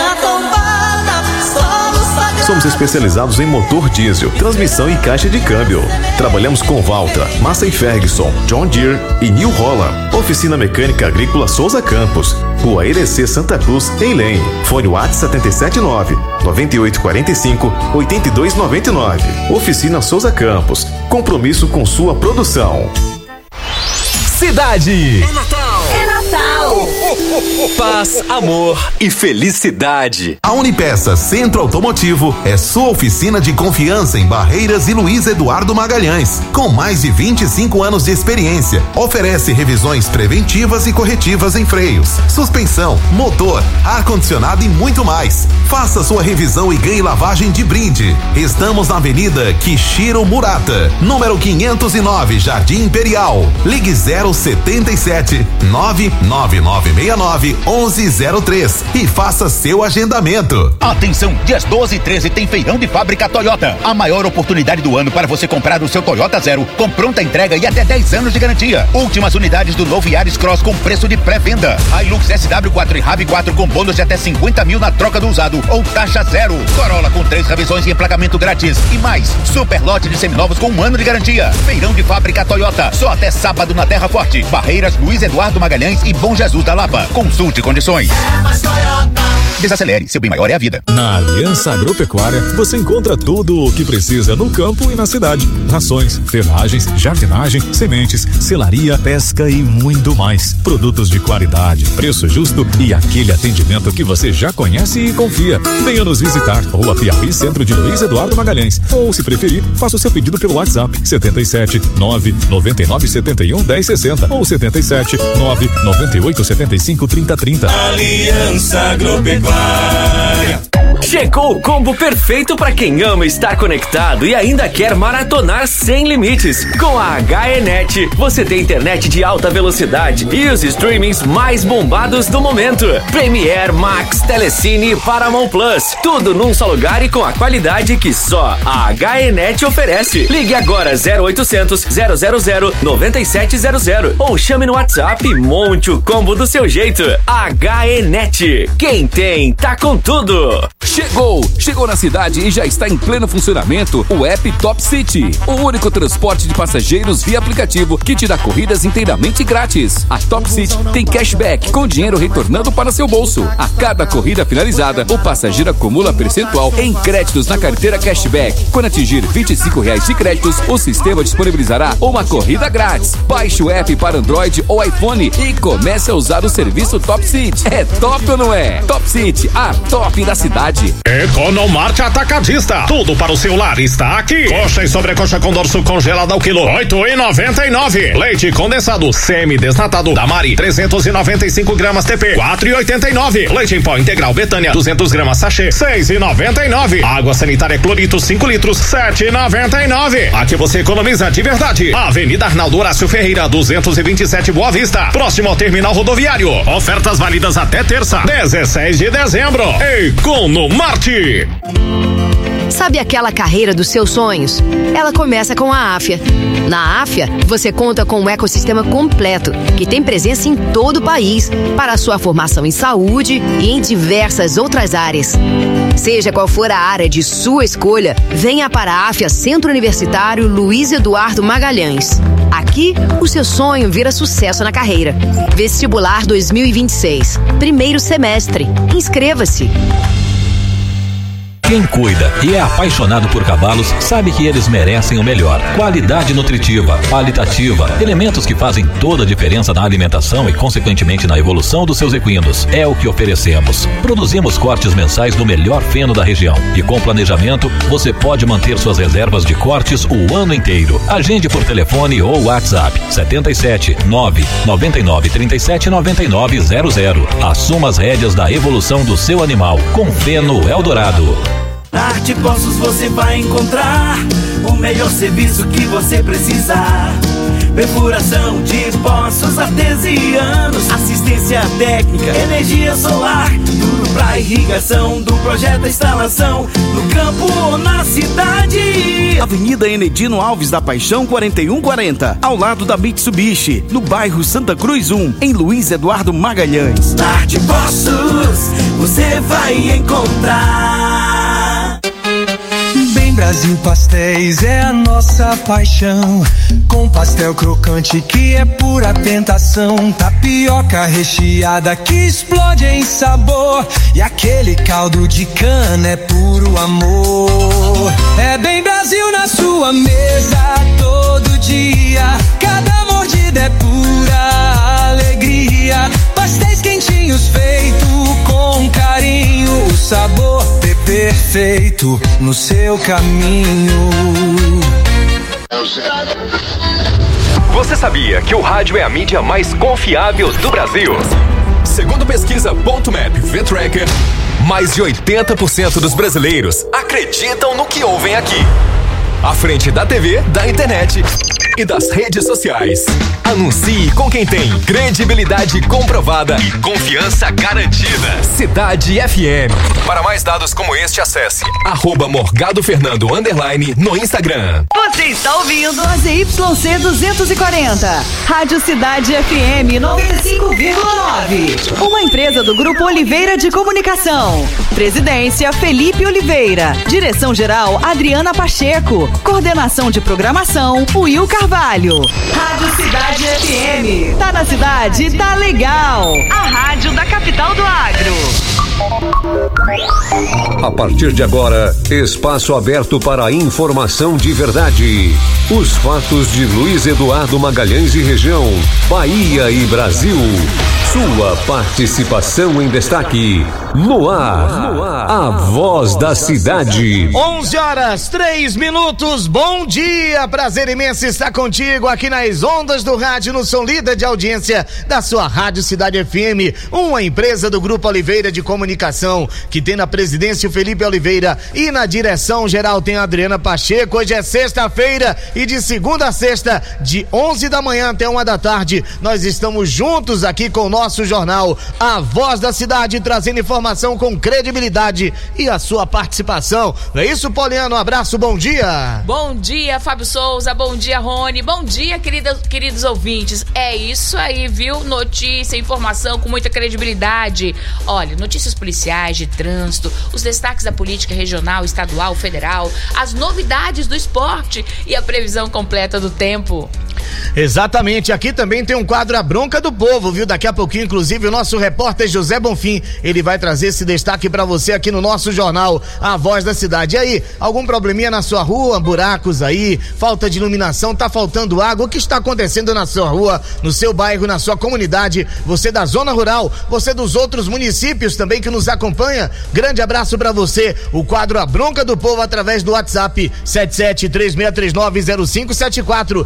Somos especializados em motor diesel, transmissão e caixa de câmbio. Trabalhamos com Valtra, Massey Ferguson, John Deere e New Holland. Oficina Mecânica Agrícola Souza Campos, Rua Irecê Santa Cruz, em Leme. Fone WhatsApp 779-9845-8299. Oficina Souza Campos, compromisso com sua produção. Cidade. É Natal! É Natal! Paz, amor e felicidade. A Unipeças Centro Automotivo é sua oficina de confiança em Barreiras e Luiz Eduardo Magalhães. Com mais de 25 anos de experiência, oferece revisões preventivas e corretivas em freios, suspensão, motor, ar-condicionado e muito mais. Faça sua revisão e ganhe lavagem de brinde. Estamos na Avenida Kishiro Murata, número 509, Jardim Imperial. Ligue 077 99969 1103 e faça seu agendamento. Atenção, dias 12 e 13 tem feirão de fábrica Toyota. A maior oportunidade do ano para você comprar o seu Toyota Zero com pronta entrega e até 10 anos de garantia. Últimas unidades do novo Yaris Cross com preço de pré-venda. Hilux SW4 e RAV4 com bônus de até 50 mil na troca do usado ou taxa zero. Corolla com 3 revisões e emplacamento grátis. E mais, super lote de seminovos com 1 ano de garantia. Feirão de fábrica Toyota. Só até sábado na Terra Forte. Barreiras, Luiz Eduardo Magalhães e Bom Jesus da Lapa. Consulte condições. Desacelere, seu bem maior é a vida. Na Aliança Agropecuária, você encontra tudo o que precisa no campo e na cidade. Rações, ferragens, jardinagem, sementes, selaria, pesca e muito mais. Produtos de qualidade, preço justo e aquele atendimento que você já conhece e confia. Venha nos visitar. Rua Piauí, Centro de Luiz Eduardo Magalhães. Ou, se preferir, faça o seu pedido pelo WhatsApp 77 999 71 1060 ou 77 998 75 3030. Aliança Agropecuária. Chegou o combo perfeito para quem ama estar conectado e ainda quer maratonar sem limites. Com a HENet, você tem internet de alta velocidade e os streamings mais bombados do momento. Premiere, Max, Telecine e Paramount Plus. Tudo num só lugar e com a qualidade que só a HENet oferece. Ligue agora 0800 000 9700 ou chame no WhatsApp e monte o combo do seu jeito. HENet. Quem tem, tá com tudo. Chegou na cidade e já está em pleno funcionamento o app Top City, o único transporte de passageiros via aplicativo que te dá corridas inteiramente grátis. A Top City tem cashback com dinheiro retornando para seu bolso. A cada corrida finalizada, o passageiro acumula percentual em créditos na carteira cashback. Quando atingir R$25 de créditos, o sistema disponibilizará uma corrida grátis. Baixe o app para Android ou iPhone e comece a usar o serviço Top City. É top ou não é? Top City, a top da cidade qualidade. Economarte Atacadista. Tudo para o seu lar está aqui. Coxa e sobrecoxa com dorso congelado ao quilo, 8,99. Leite condensado semi-desnatado Damari, 395 gramas TP, 4,89. Leite em pó integral Betânia, 200 gramas sachê, 6,99. Água sanitária Clorito, 5 litros, 7,99. Aqui você economiza de verdade. Avenida Arnaldo Horácio Ferreira, 227 Boa Vista, próximo ao terminal rodoviário. Ofertas válidas até terça, 16 de dezembro. Economarte. Sabe aquela carreira dos seus sonhos? Ela começa com a Afya. Na Afya, você conta com um ecossistema completo, que tem presença em todo o país, para a sua formação em saúde e em diversas outras áreas. Seja qual for a área de sua escolha, venha para a Afya Centro Universitário Luiz Eduardo Magalhães. Aqui, o seu sonho vira sucesso na carreira. Vestibular 2026, primeiro semestre. Inscreva-se. Quem cuida e é apaixonado por cavalos sabe que eles merecem o melhor. Qualidade nutritiva, qualitativa, elementos que fazem toda a diferença na alimentação e, consequentemente, na evolução dos seus equinos. É o que oferecemos. Produzimos cortes mensais do melhor feno da região. E com planejamento, você pode manter suas reservas de cortes o ano inteiro. Agende por telefone ou WhatsApp 77 9 99 37 99 00. Assuma as rédeas da evolução do seu animal com Feno Eldorado. Na Arte Poços você vai encontrar o melhor serviço que você precisar. Perfuração de poços artesianos, assistência técnica, energia solar, tudo pra irrigação, do projeto à instalação, no campo ou na cidade. Avenida Enedino Alves da Paixão 4140, ao lado da Mitsubishi, no bairro Santa Cruz 1, em Luiz Eduardo Magalhães. Na Arte Poços você vai encontrar. Brasil Pastéis é a nossa paixão, com pastel crocante que é pura tentação, tapioca recheada que explode em sabor, e aquele caldo de cana é puro amor. É bem Brasil na sua mesa todo dia, cada mordida é pura alegria. Pastéis quentinhos feito com carinho, o sabor perfeito no seu caminho. Você sabia que o rádio é a mídia mais confiável do Brasil? Segundo pesquisa Ponto.map V-Tracker, mais de 80% dos brasileiros acreditam no que ouvem aqui. À frente da TV, da internet e das redes sociais. Anuncie com quem tem credibilidade comprovada e confiança garantida. Cidade FM. Para mais dados como este, acesse @morgadofernando_ no Instagram. Você está ouvindo a ZYC 240, Rádio Cidade FM 95,9. Uma empresa do Grupo Oliveira de Comunicação. Presidência Felipe Oliveira. Direção-geral Adriana Pacheco. Coordenação de programação Will Carvalho. Rádio Cidade FM. Tá na cidade, tá legal. A rádio da capital do agro. A partir de agora, espaço aberto para a informação de verdade. Os fatos de Luiz Eduardo Magalhães e região, Bahia e Brasil. Sua participação em destaque. No ar, a voz da cidade. 11h03. Bom dia, prazer imenso estar contigo aqui nas ondas do rádio, no som líder de audiência da sua Rádio Cidade FM, uma empresa do Grupo Oliveira de Comunicação, que tem na presidência o Felipe Oliveira e na direção geral tem a Adriana Pacheco. Hoje é sexta-feira e de segunda a sexta, de 11 da manhã até 1 da tarde, nós estamos juntos aqui com o nosso jornal A Voz da Cidade, trazendo informação com credibilidade e a sua participação. Não é isso, Poliano? Um abraço, bom dia. Bom dia, Fábio Souza, bom dia, Rony, bom dia, queridos ouvintes. É isso aí, viu? Notícia, informação com muita credibilidade. Olha, notícias policiais, de trânsito, os destaques da política regional, estadual, federal, as novidades do esporte e a previsão completa do tempo. Exatamente, aqui também tem um quadro A Bronca do Povo, viu? Daqui a pouquinho, inclusive, o nosso repórter José Bonfim, ele vai trazer esse destaque pra você aqui no nosso jornal A Voz da Cidade. E aí, algum probleminha na sua rua? Buracos aí, falta de iluminação, tá faltando água? O que está acontecendo na sua rua, no seu bairro, na sua comunidade? Você da zona rural, você dos outros municípios também que nos acompanha? Grande abraço pra você. O quadro A Bronca do Povo através do WhatsApp 7736390574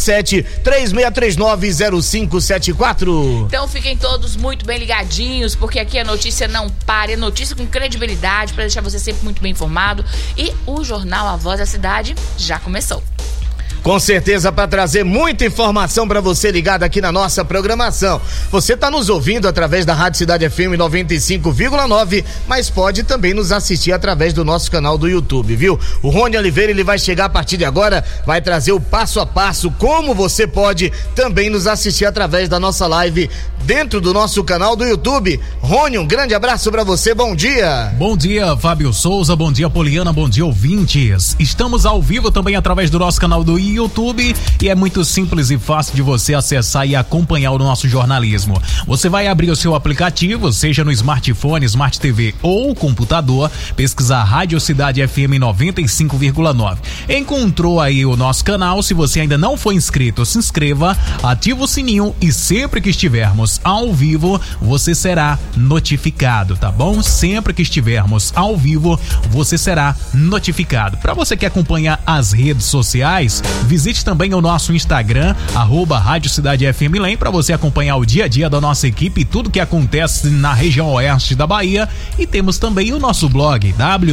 7736390574. Então fiquem todos muito bem ligadinhos, porque aqui a notícia não para, é notícia com credibilidade para deixar você sempre muito bem informado, e o jornal A Voz da Cidade já começou. Com certeza, para trazer muita informação para você ligado aqui na nossa programação. Você está nos ouvindo através da Rádio Cidade FM 95,9, mas pode também nos assistir através do nosso canal do YouTube, viu? O Rony Oliveira, ele vai chegar a partir de agora, vai trazer o passo a passo, como você pode também nos assistir através da nossa live dentro do nosso canal do YouTube. Rony, um grande abraço para você, bom dia. Bom dia, Fábio Souza, bom dia, Poliana, bom dia, ouvintes. Estamos ao vivo também através do nosso canal do YouTube e é muito simples e fácil de você acessar e acompanhar o nosso jornalismo. Você vai abrir o seu aplicativo, seja no smartphone, Smart TV ou computador, pesquisar Rádio Cidade FM 95,9. Encontrou aí o nosso canal? Se você ainda não foi inscrito, se inscreva, ativa o sininho e sempre que estivermos ao vivo, você será notificado, tá bom? Sempre que estivermos ao vivo, você será notificado. Para você que acompanha as redes sociais, visite também o nosso Instagram, @Rádio Cidade FM Lem, para você acompanhar o dia a dia da nossa equipe e tudo que acontece na região oeste da Bahia. E temos também o nosso blog,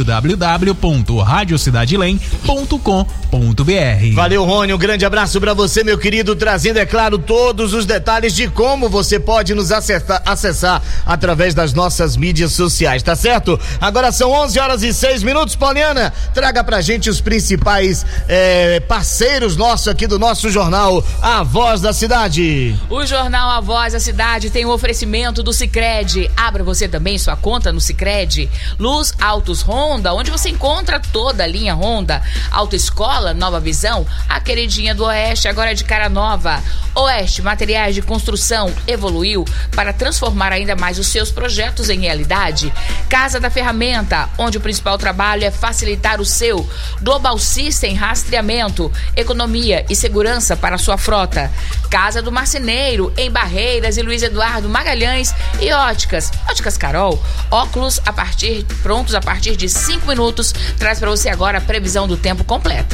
www.radiocidadelem.com.br. Valeu, Rony, um grande abraço para você, meu querido, trazendo, é claro, todos os detalhes de como você pode nos acessar através das nossas mídias sociais, tá certo? Agora são 11h06, Poliana, traga pra gente os principais parceiros nossos aqui do nosso jornal A Voz da Cidade. O jornal A Voz da Cidade tem um oferecimento do Sicredi. Abra você também sua conta no Sicredi. Luz Autos Honda, onde você encontra toda a linha Honda. Autoescola Nova Visão, a queridinha do Oeste, agora é de cara nova. Oeste Materiais de Construção evoluiu para transformar ainda mais os seus projetos em realidade. Casa da Ferramenta, onde o principal trabalho é facilitar o seu. Global System Rastreamento, economia e segurança para a sua frota. Casa do Marceneiro, em Barreiras e Luiz Eduardo Magalhães. E Óticas Carol, óculos prontos a partir de 5 minutos. Traz para você agora a previsão do tempo completa.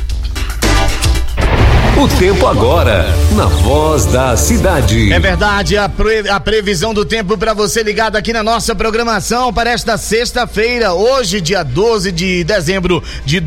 O tempo agora, na Voz da Cidade. É verdade, a previsão do tempo para você ligado aqui na nossa programação para esta sexta-feira, hoje, dia 12 de dezembro de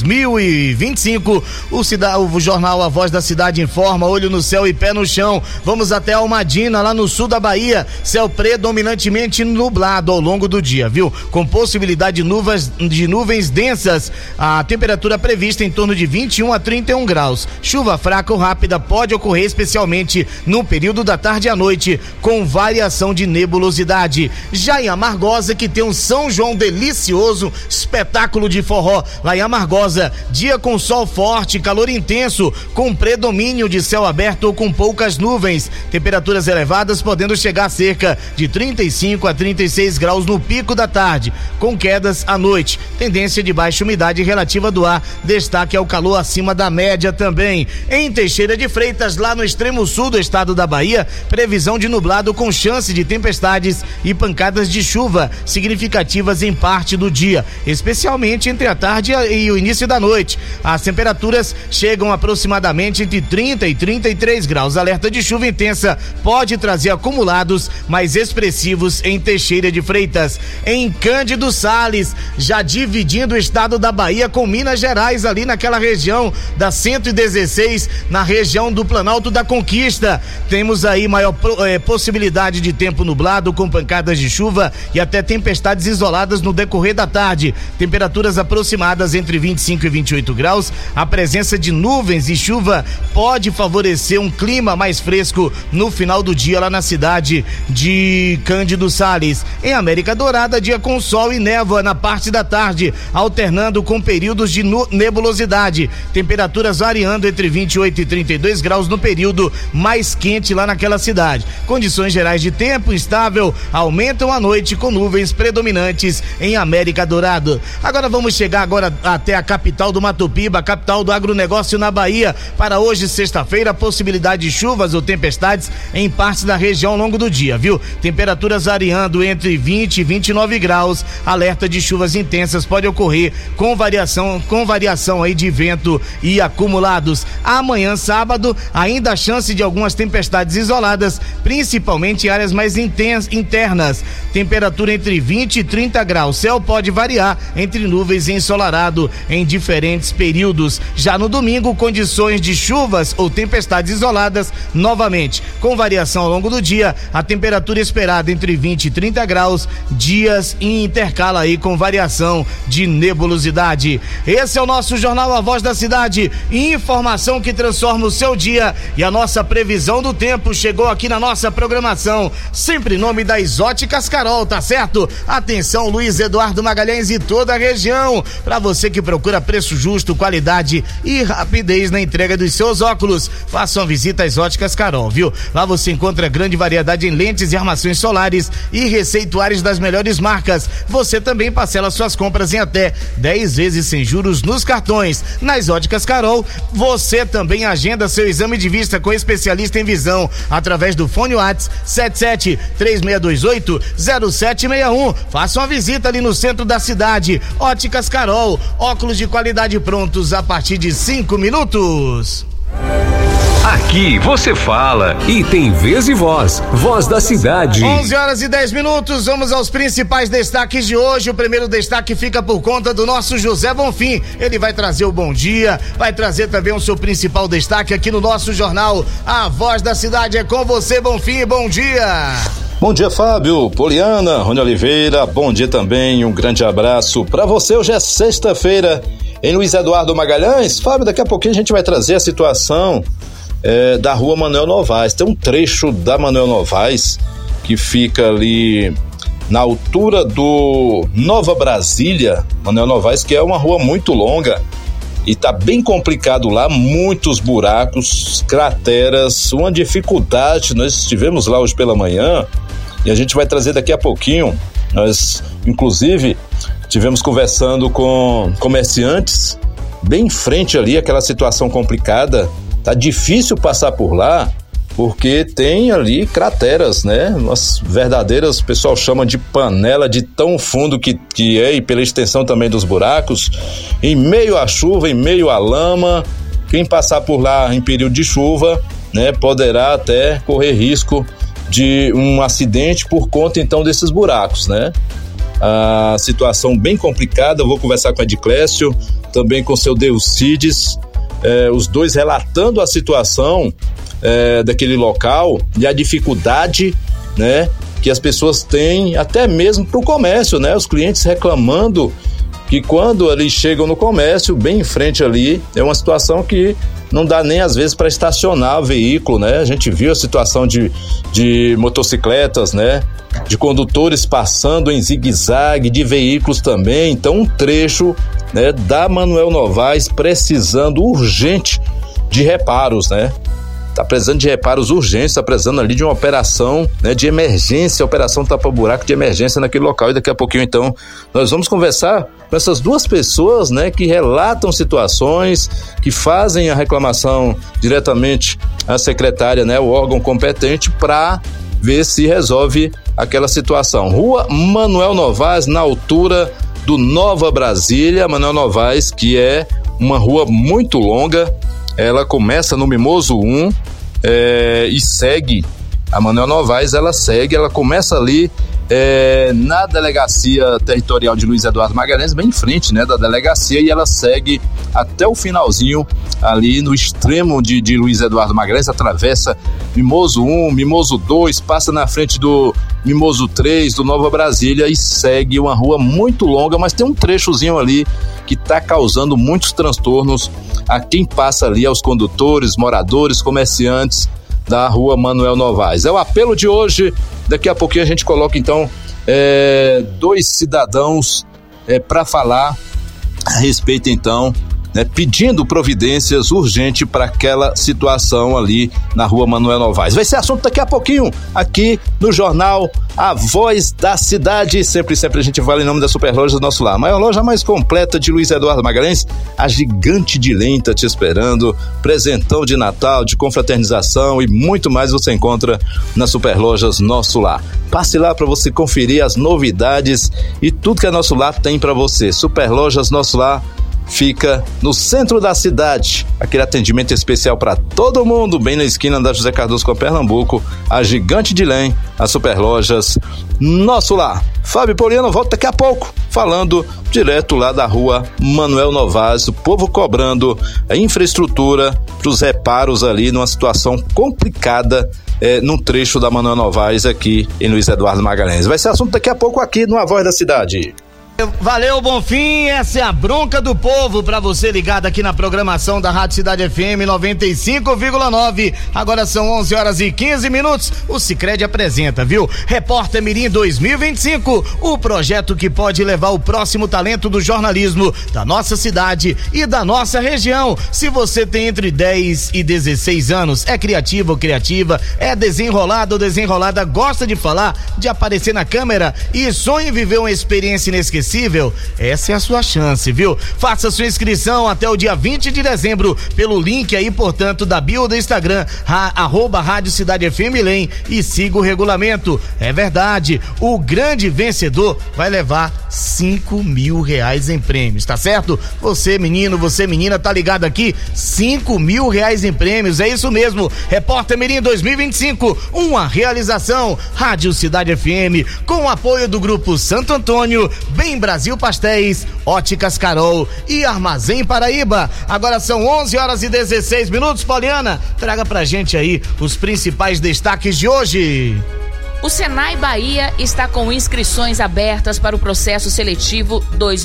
2025. O jornal A Voz da Cidade informa, olho no céu e pé no chão. Vamos até Almadina, lá no sul da Bahia. Céu predominantemente nublado ao longo do dia, viu? Com possibilidade de nuvens densas. A temperatura prevista em torno de 21 a 31 graus. Chuva fraca ou rápida pode ocorrer especialmente no período da tarde e à noite, com variação de nebulosidade. Já em Amargosa, que tem um São João delicioso, espetáculo de forró lá em Amargosa, dia com sol forte, calor intenso, com predomínio de céu aberto ou com poucas nuvens, temperaturas elevadas podendo chegar a cerca de 35 a 36 graus no pico da tarde, com quedas à noite, tendência de baixa umidade relativa do ar, destaque ao calor acima da média também. Em Teixeira de Freitas, lá no extremo sul do estado da Bahia, previsão de nublado com chance de tempestades e pancadas de chuva significativas em parte do dia, especialmente entre a tarde e o início da noite. As temperaturas chegam aproximadamente entre 30 e 33 graus. Alerta de chuva intensa pode trazer acumulados mais expressivos em Teixeira de Freitas. Em Cândido Sales, já dividindo o estado da Bahia com Minas Gerais, ali naquela região da 116, na região do Planalto da Conquista. Temos aí maior possibilidade de tempo nublado com pancadas de chuva e até tempestades isoladas no decorrer da tarde. Temperaturas aproximadas entre 25 e 28 graus. A presença de nuvens e chuva pode favorecer um clima mais fresco no final do dia lá na cidade de Cândido Sales. Em América Dourada, dia com sol e névoa na parte da tarde, alternando com períodos de nebulosidade. Temperaturas variando entre 20 28 e 32 graus no período mais quente lá naquela cidade. Condições gerais de tempo instável aumentam à noite com nuvens predominantes em América Dourado. Agora vamos chegar até a capital do Mato Piba, capital do agronegócio na Bahia. Para hoje, sexta-feira, possibilidade de chuvas ou tempestades em partes da região ao longo do dia, viu? Temperaturas variando entre 20 e 29 graus. Alerta de chuvas intensas pode ocorrer com variação aí de vento e acumulados. Amanhã, sábado, ainda há chance de algumas tempestades isoladas, principalmente em áreas mais internas. Temperatura entre 20 e 30 graus. Céu pode variar entre nuvens e ensolarado em diferentes períodos. Já no domingo, condições de chuvas ou tempestades isoladas novamente, com variação ao longo do dia. A temperatura esperada entre 20 e 30 graus, dias e intercala aí com variação de nebulosidade. Esse é o nosso jornal A Voz da Cidade, informação que transforma o seu dia, e a nossa previsão do tempo chegou aqui na nossa programação, sempre em nome das Óticas Carol, tá certo? Atenção, Luiz Eduardo Magalhães e toda a região, para você que procura preço justo, qualidade e rapidez na entrega dos seus óculos, faça uma visita às Óticas Carol, viu? Lá você encontra grande variedade em lentes e armações solares e receituários das melhores marcas. Você também parcela suas compras em até 10 vezes sem juros nos cartões. Nas Óticas Carol, você também agenda seu exame de vista com especialista em visão através do fone WhatsApp 77-3628-0761. Faça uma visita ali no centro da cidade. Óticas Carol, óculos de qualidade prontos a partir de 5 minutos. Aqui você fala e tem vez e voz. Voz da cidade. 11h10. Vamos aos principais destaques de hoje. O primeiro destaque fica por conta do nosso José Bonfim. Ele vai trazer o bom dia, vai trazer também o seu principal destaque aqui no nosso jornal. A Voz da Cidade é com você, Bonfim. Bom dia. Bom dia, Fábio, Poliana, Rony Oliveira, bom dia também, um grande abraço para você. Hoje é sexta-feira em Luiz Eduardo Magalhães. Fábio, daqui a pouquinho a gente vai trazer a situação da rua Manuel Novaes. Tem um trecho da Manuel Novaes que fica ali na altura do Nova Brasília, Manuel Novaes, que é uma rua muito longa e tá bem complicado lá, muitos buracos, crateras, uma dificuldade. Nós estivemos lá hoje pela manhã e a gente vai trazer daqui a pouquinho. Nós, inclusive, estivemos conversando com comerciantes bem em frente ali, aquela situação complicada. Tá difícil passar por lá, porque tem ali crateras, né? Umas verdadeiras, o pessoal chama de panela, de tão fundo que é, e pela extensão também dos buracos. Em meio à chuva, em meio à lama, quem passar por lá em período de chuva, né, poderá até correr risco de um acidente por conta então desses buracos, né? A situação bem complicada. Eu vou conversar com o Ediclésio, também com o seu Deucides, os dois relatando a situação daquele local e a dificuldade, né, que as pessoas têm até mesmo para o comércio, né? Os clientes reclamando que quando eles chegam no comércio, bem em frente ali, é uma situação que não dá nem às vezes para estacionar o veículo, né? A gente viu a situação de motocicletas, né? De condutores passando em zigue-zague, de veículos também. Então um trecho, né, da Manuel Novaes precisando urgente de reparos, né? Tá precisando de reparos urgentes, tá precisando ali de uma operação, né, de emergência, operação tapa-buraco de emergência naquele local. E daqui a pouquinho então nós vamos conversar com essas duas pessoas, né, que relatam situações, que fazem a reclamação diretamente à secretária, né, o órgão competente, para ver se resolve aquela situação. Rua Manuel Novaes, na altura do Nova Brasília. Manuel Novaes, que é uma rua muito longa, ela começa no Mimoso 1 e segue. A Manuel Novaes, ela começa ali na delegacia territorial de Luiz Eduardo Magalhães, bem em frente, né, da delegacia, e ela segue até o finalzinho ali no extremo de Luiz Eduardo Magalhães, atravessa Mimoso 1, Mimoso 2, passa na frente do Mimoso 3, do Nova Brasília, e segue uma rua muito longa, mas tem um trechozinho ali que está causando muitos transtornos a quem passa ali, aos condutores, moradores, comerciantes da rua Manuel Novaes. É o apelo de hoje. Daqui a pouquinho a gente coloca então dois cidadãos para falar a respeito então né, pedindo providências urgentes para aquela situação ali na rua Manuel Novaes. Vai ser assunto daqui a pouquinho aqui no jornal A Voz da Cidade. Sempre a gente fala em nome da Superlojas do Nosso Lar. A maior loja mais completa de Luiz Eduardo Magalhães, a Gigante de Lém tá te esperando. Presentão de Natal, de confraternização e muito mais você encontra na Superlojas Nosso Lar. Passe lá para você conferir as novidades e tudo que a Nosso Lar tem para você. Superlojas Nosso Lar fica no centro da cidade, aquele atendimento especial para todo mundo, bem na esquina da José Cardoso com Pernambuco, a Gigante de Lém, a Superlojas Nosso Lar. Fábio Poliano volta daqui a pouco, falando direto lá da rua Manuel Novaes, o povo cobrando a infraestrutura para os reparos ali numa situação complicada num trecho da Manuel Novaes aqui em Luiz Eduardo Magalhães. Vai ser assunto daqui a pouco aqui no A Voz da Cidade. Valeu, Bonfim, essa é a bronca do povo pra você ligado aqui na programação da Rádio Cidade FM 95,9. Agora são 11h15. O Sicredi apresenta, viu? Repórter Mirim 2025, o projeto que pode levar o próximo talento do jornalismo da nossa cidade e da nossa região. Se você tem entre 10 e 16 anos, é criativo ou criativa, é desenrolado ou desenrolada, gosta de falar, de aparecer na câmera e sonha em viver uma experiência inesquecível, essa é a sua chance, viu? Faça sua inscrição até o dia 20 de dezembro pelo link aí, portanto, da bio do Instagram, @Rádio Cidade FM Lém, e siga o regulamento. É verdade, o grande vencedor vai levar R$5.000 em prêmios, tá certo? Você menino, você menina, tá ligado aqui? R$5.000 em prêmios, é isso mesmo. Repórter Mirim 2025, uma realização Rádio Cidade FM, com o apoio do Grupo Santo Antônio, Bem Brasil Pastéis, Óticas Carol e Armazém Paraíba. Agora são 11h16. Poliana, traga pra gente aí os principais destaques de hoje. O Senai Bahia está com inscrições abertas para o processo seletivo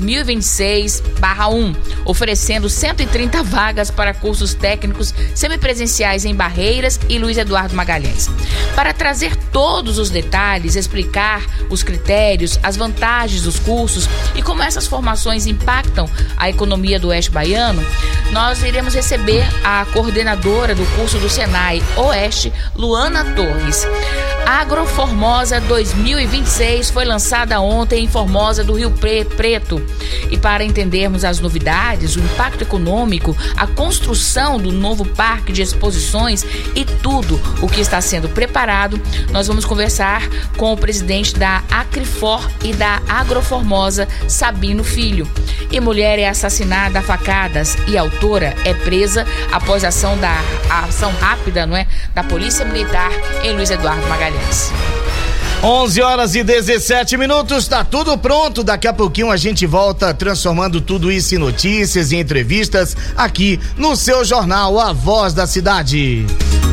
2026/1, oferecendo 130 vagas para cursos técnicos semipresenciais em Barreiras e Luiz Eduardo Magalhães. Para trazer todos os detalhes, explicar os critérios, as vantagens dos cursos e como essas formações impactam a economia do Oeste Baiano, nós iremos receber a coordenadora do curso do Senai Oeste, Luana Torres. A Agroformosa 2026 foi lançada ontem em Formosa do Rio Preto. E para entendermos as novidades, o impacto econômico, a construção do novo parque de exposições e tudo o que está sendo preparado, nós vamos conversar com o presidente da Acrifor e da Agroformosa, Sabino Filho. E mulher é assassinada a facadas e a autora é presa após a ação rápida, da Polícia Militar em Luiz Eduardo Magalhães. 11h17, tá tudo pronto. Daqui a pouquinho a gente volta transformando tudo isso em notícias e entrevistas aqui no seu jornal A Voz da Cidade.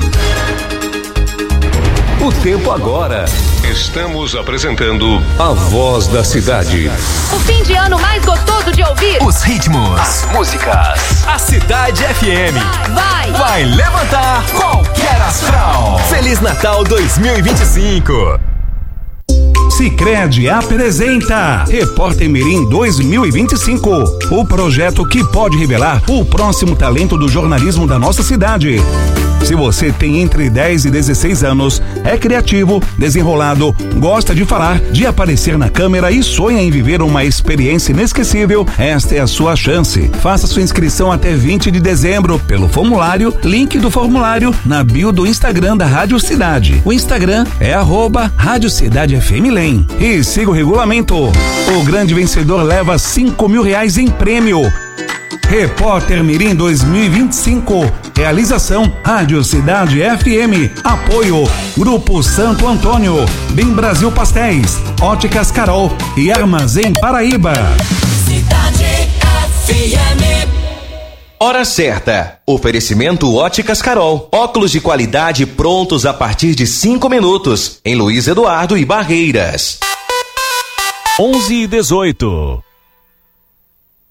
O tempo agora. Estamos apresentando A Voz da Cidade. O fim de ano mais gostoso de ouvir. Os ritmos, as músicas. A Cidade FM vai levantar qualquer astral. Feliz Natal 2025. Sicredi apresenta Repórter Mirim 2025, o projeto que pode revelar o próximo talento do jornalismo da nossa cidade. Se você tem entre 10 e 16 anos, é criativo, desenrolado, gosta de falar, de aparecer na câmera e sonha em viver uma experiência inesquecível, esta é a sua chance. Faça sua inscrição até 20 de dezembro pelo formulário, link do formulário na bio do Instagram da Rádio Cidade. O Instagram é @Rádio Cidade FM Lém. E siga o regulamento. O grande vencedor leva R$5.000 em prêmio. Repórter Mirim 2025. Realização Rádio Cidade FM. Apoio Grupo Santo Antônio, Bem Brasil Pastéis, Óticas Carol e Armazém Paraíba. Cidade FM. Hora certa. Oferecimento Óticas Carol. Óculos de qualidade prontos a partir de 5 minutos. Em Luiz Eduardo e Barreiras. 11h18.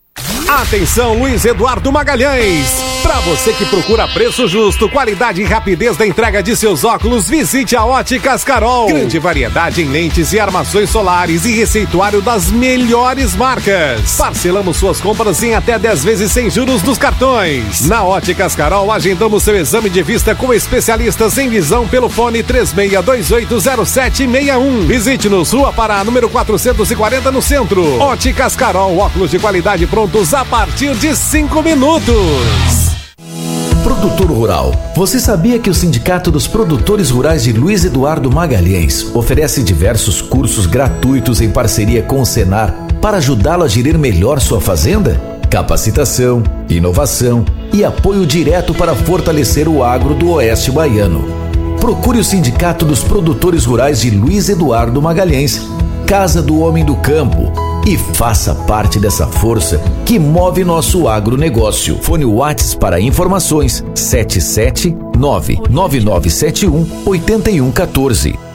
Atenção, Luiz Eduardo Magalhães. Para você que procura preço justo, qualidade e rapidez da entrega de seus óculos, visite a Óticas Carol. Grande variedade em lentes e armações solares e receituário das melhores marcas. Parcelamos suas compras em até 10 vezes sem juros dos cartões. Na Óticas Carol, agendamos seu exame de vista com especialistas em visão pelo fone 36280761. Visite-nos, Rua Pará, número 440, no centro. Óticas Carol, óculos de qualidade prontos a partir de 5 minutos. Produtor Rural. Você sabia que o Sindicato dos Produtores Rurais de Luiz Eduardo Magalhães oferece diversos cursos gratuitos em parceria com o Senar para ajudá-lo a gerir melhor sua fazenda? Capacitação, inovação e apoio direto para fortalecer o agro do Oeste Baiano. Procure o Sindicato dos Produtores Rurais de Luiz Eduardo Magalhães, Casa do Homem do Campo, e faça parte dessa força que move nosso agronegócio. Fone WhatsApp para informações 779-9971-8114.